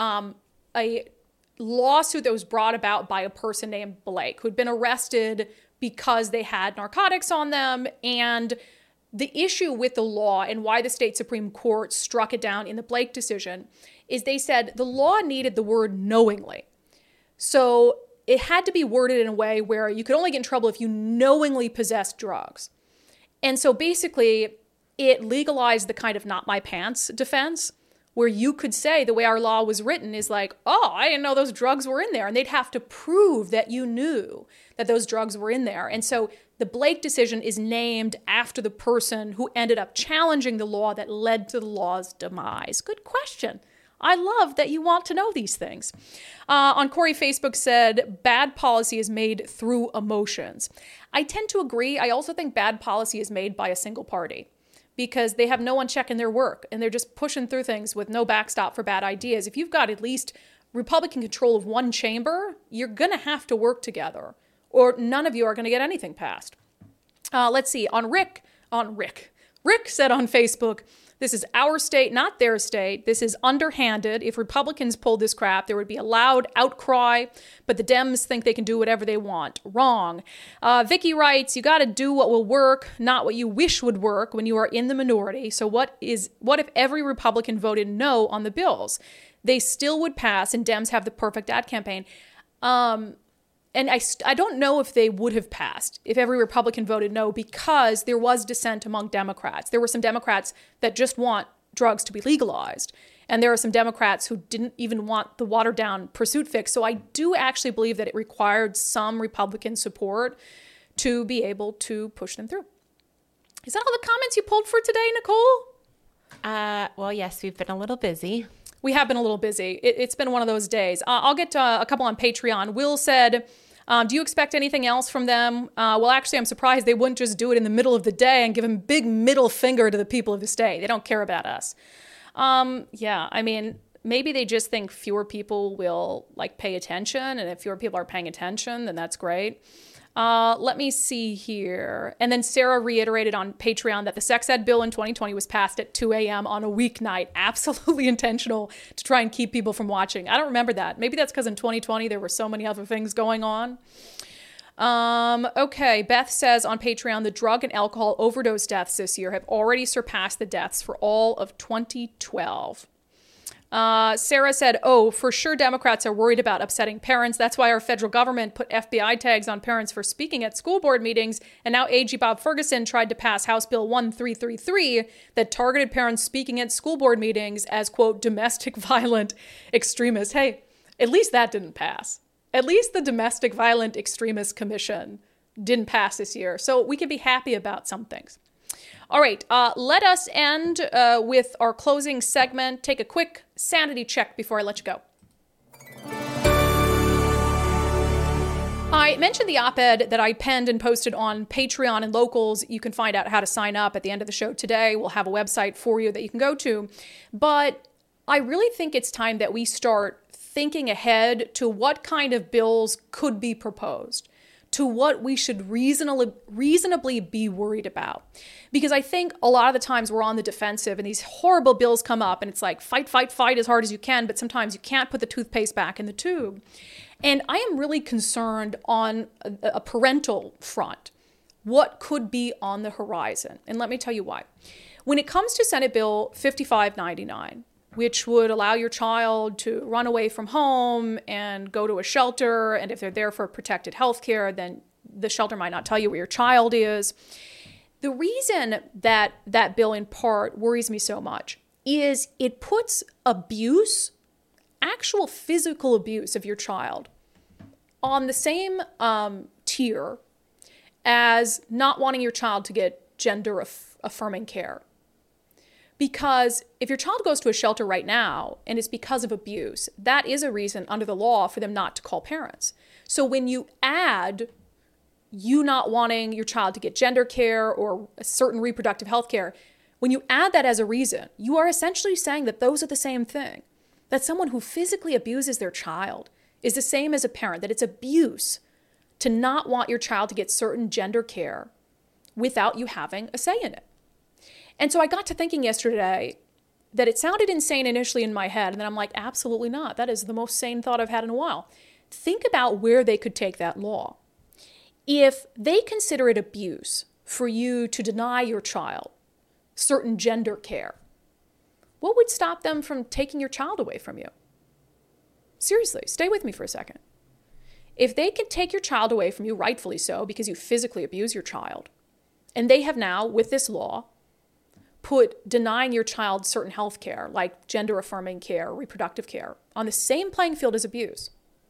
a lawsuit that was brought about by a person named Blake who'd been arrested because they had narcotics on them. And the issue with the law and why the state Supreme Court struck it down in the Blake decision is they said the law needed the word knowingly. So it had to be worded in a way where you could only get in trouble if you knowingly possessed drugs. And so basically it legalized the kind of not my pants defense, where you could say the way our law was written is like, oh, I didn't know those drugs were in there. And they'd have to prove that you knew that those drugs were in there. And so the Blake decision is named after the person who ended up challenging the law that led to the law's demise. Good question. I love that you want to know these things. On Corey Facebook said, bad policy is made through emotions. I tend to agree. I also think bad policy is made by a single party because they have no one checking their work and they're just pushing through things with no backstop for bad ideas. If you've got at least Republican control of one chamber, you're going to have to work together or none of you are going to get anything passed. Let's see. Rick said on Facebook, this is our state, not their state. This is underhanded. If Republicans pulled this crap, there would be a loud outcry, but the Dems think they can do whatever they want. Wrong. Vicky writes, you got to do what will work, not what you wish would work when you are in the minority. So what if every Republican voted no on the bills? They still would pass and Dems have the perfect ad campaign. And I don't know if they would have passed if every Republican voted no, because there was dissent among Democrats. There were some Democrats that just want drugs to be legalized. And there are some Democrats who didn't even want the watered down pursuit fix. So I do actually believe that it required some Republican support to be able to push them through. Is that all the comments you pulled for today, Nicole? Well, yes, we've been a little busy. We have been a little busy. It's been one of those days. I'll get to a couple on Patreon. Will said, do you expect anything else from them? Well, actually, I'm surprised they wouldn't just do it in the middle of the day and give a big middle finger to the people of the state. They don't care about us. Yeah, I mean, maybe they just think fewer people will pay attention. And if fewer people are paying attention, then that's great. Let me see here. And then Sarah reiterated on Patreon that the sex ed bill in 2020 was passed at 2 a.m. on a weeknight. Absolutely intentional to try and keep people from watching. I don't remember that. Maybe that's because in 2020 there were so many other things going on. Okay, Beth says on Patreon, the drug and alcohol overdose deaths this year have already surpassed the deaths for all of 2012. Sarah said, for sure Democrats are worried about upsetting parents. That's why our federal government put FBI tags on parents for speaking at school board meetings. And now AG Bob Ferguson tried to pass House Bill 1333 that targeted parents speaking at school board meetings as, quote, domestic violent extremists. Hey, at least that didn't pass. At least the Domestic Violent Extremist Commission didn't pass this year. So we can be happy about some things. All right, let us end with our closing segment. Take a quick sanity check before I let you go. I mentioned the op-ed that I penned and posted on Patreon and Locals. You can find out how to sign up at the end of the show today. We'll have a website for you that you can go to. But I really think it's time that we start thinking ahead to what kind of bills could be proposed, to what we should reasonably be worried about. Because I think a lot of the times we're on the defensive and these horrible bills come up and it's like fight as hard as you can, but sometimes you can't put the toothpaste back in the tube. And I am really concerned on a parental front. What could be on the horizon? And let me tell you why. When it comes to Senate Bill 5599, which would allow your child to run away from home and go to a shelter. And if they're there for protected health care, then the shelter might not tell you where your child is. The reason that that bill in part worries me so much is it puts abuse, actual physical abuse of your child, on the same tier as not wanting your child to get gender affirming care. Because if your child goes to a shelter right now and it's because of abuse, that is a reason under the law for them not to call parents. So when you add you not wanting your child to get gender care or a certain reproductive health care, when you add that as a reason, you are essentially saying that those are the same thing. That someone who physically abuses their child is the same as a parent, that it's abuse to not want your child to get certain gender care without you having a say in it. And so I got to thinking yesterday that it sounded insane initially in my head, and then I'm like, absolutely not. That is the most sane thought I've had in a while. Think about where they could take that law. If they consider it abuse for you to deny your child certain gender care, what would stop them from taking your child away from you? Seriously, stay with me for a second. If they can take your child away from you, rightfully so, because you physically abuse your child, and they have now, with this law, put denying your child certain health care, like gender-affirming care, reproductive care, on the same playing field as abuse,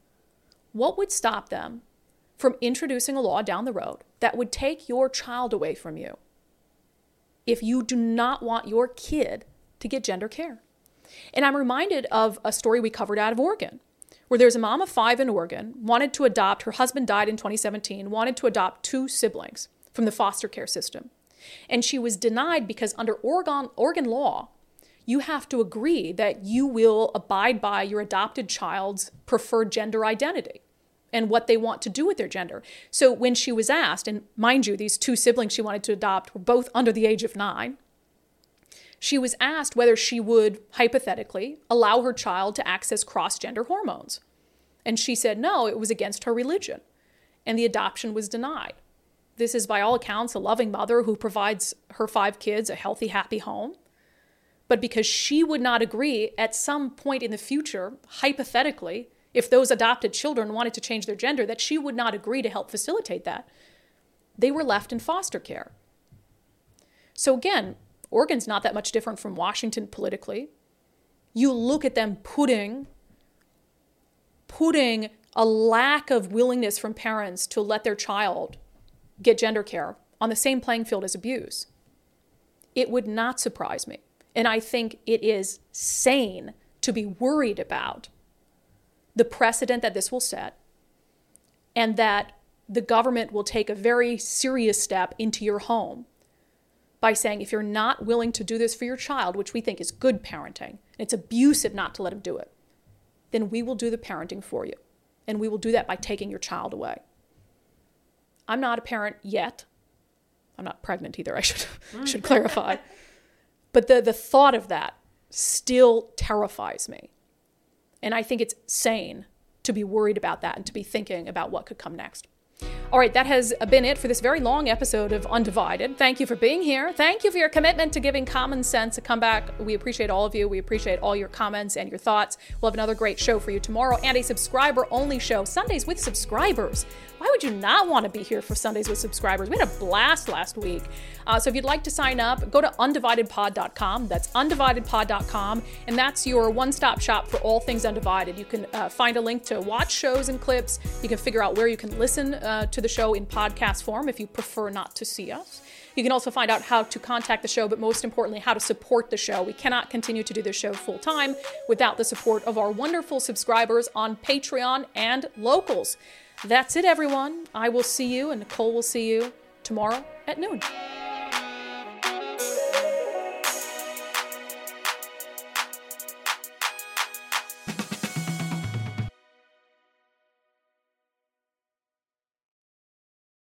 what would stop them from introducing a law down the road that would take your child away from you if you do not want your kid to get gender care? And I'm reminded of a story we covered out of Oregon, where there's a mom of 5 in Oregon, wanted to adopt, her husband died in 2017, wanted to adopt 2 siblings from the foster care system. And she was denied because under Oregon law, you have to agree that you will abide by your adopted child's preferred gender identity and what they want to do with their gender. So when she was asked, and mind you, these 2 siblings she wanted to adopt were both under the age of 9, she was asked whether she would, hypothetically, allow her child to access cross-gender hormones. And she said no, it was against her religion. And the adoption was denied. This is, by all accounts, a loving mother who provides her 5 kids a healthy, happy home. But because she would not agree at some point in the future, hypothetically, if those adopted children wanted to change their gender, that she would not agree to help facilitate that, they were left in foster care. So again, Oregon's not that much different from Washington politically. You look at them putting a lack of willingness from parents to let their child get gender care on the same playing field as abuse. It would not surprise me. And I think it is sane to be worried about the precedent that this will set, and that the government will take a very serious step into your home by saying, if you're not willing to do this for your child, which we think is good parenting, and it's abusive not to let him do it, then we will do the parenting for you. And we will do that by taking your child away. I'm not a parent yet. I'm not pregnant either, I should clarify. But the thought of that still terrifies me. And I think it's sane to be worried about that and to be thinking about what could come next. All right, that has been it for this very long episode of Undivided. Thank you for being here. Thank you for your commitment to giving common sense a comeback. We appreciate all of you. We appreciate all your comments and your thoughts. We'll have another great show for you tomorrow and a subscriber-only show, Sundays with subscribers. Why would you not want to be here for Sundays with subscribers? We had a blast last week. So if you'd like to sign up, go to undividedpod.com. That's undividedpod.com. And that's your one-stop shop for all things Undivided. You can find a link to watch shows and clips. You can figure out where you can listen to the show in podcast form if you prefer not to see us. You can also find out how to contact the show, but most importantly, how to support the show. We cannot continue to do this show full time without the support of our wonderful subscribers on Patreon and Locals. That's it, everyone. I will see you, and Nicole will see you tomorrow at noon.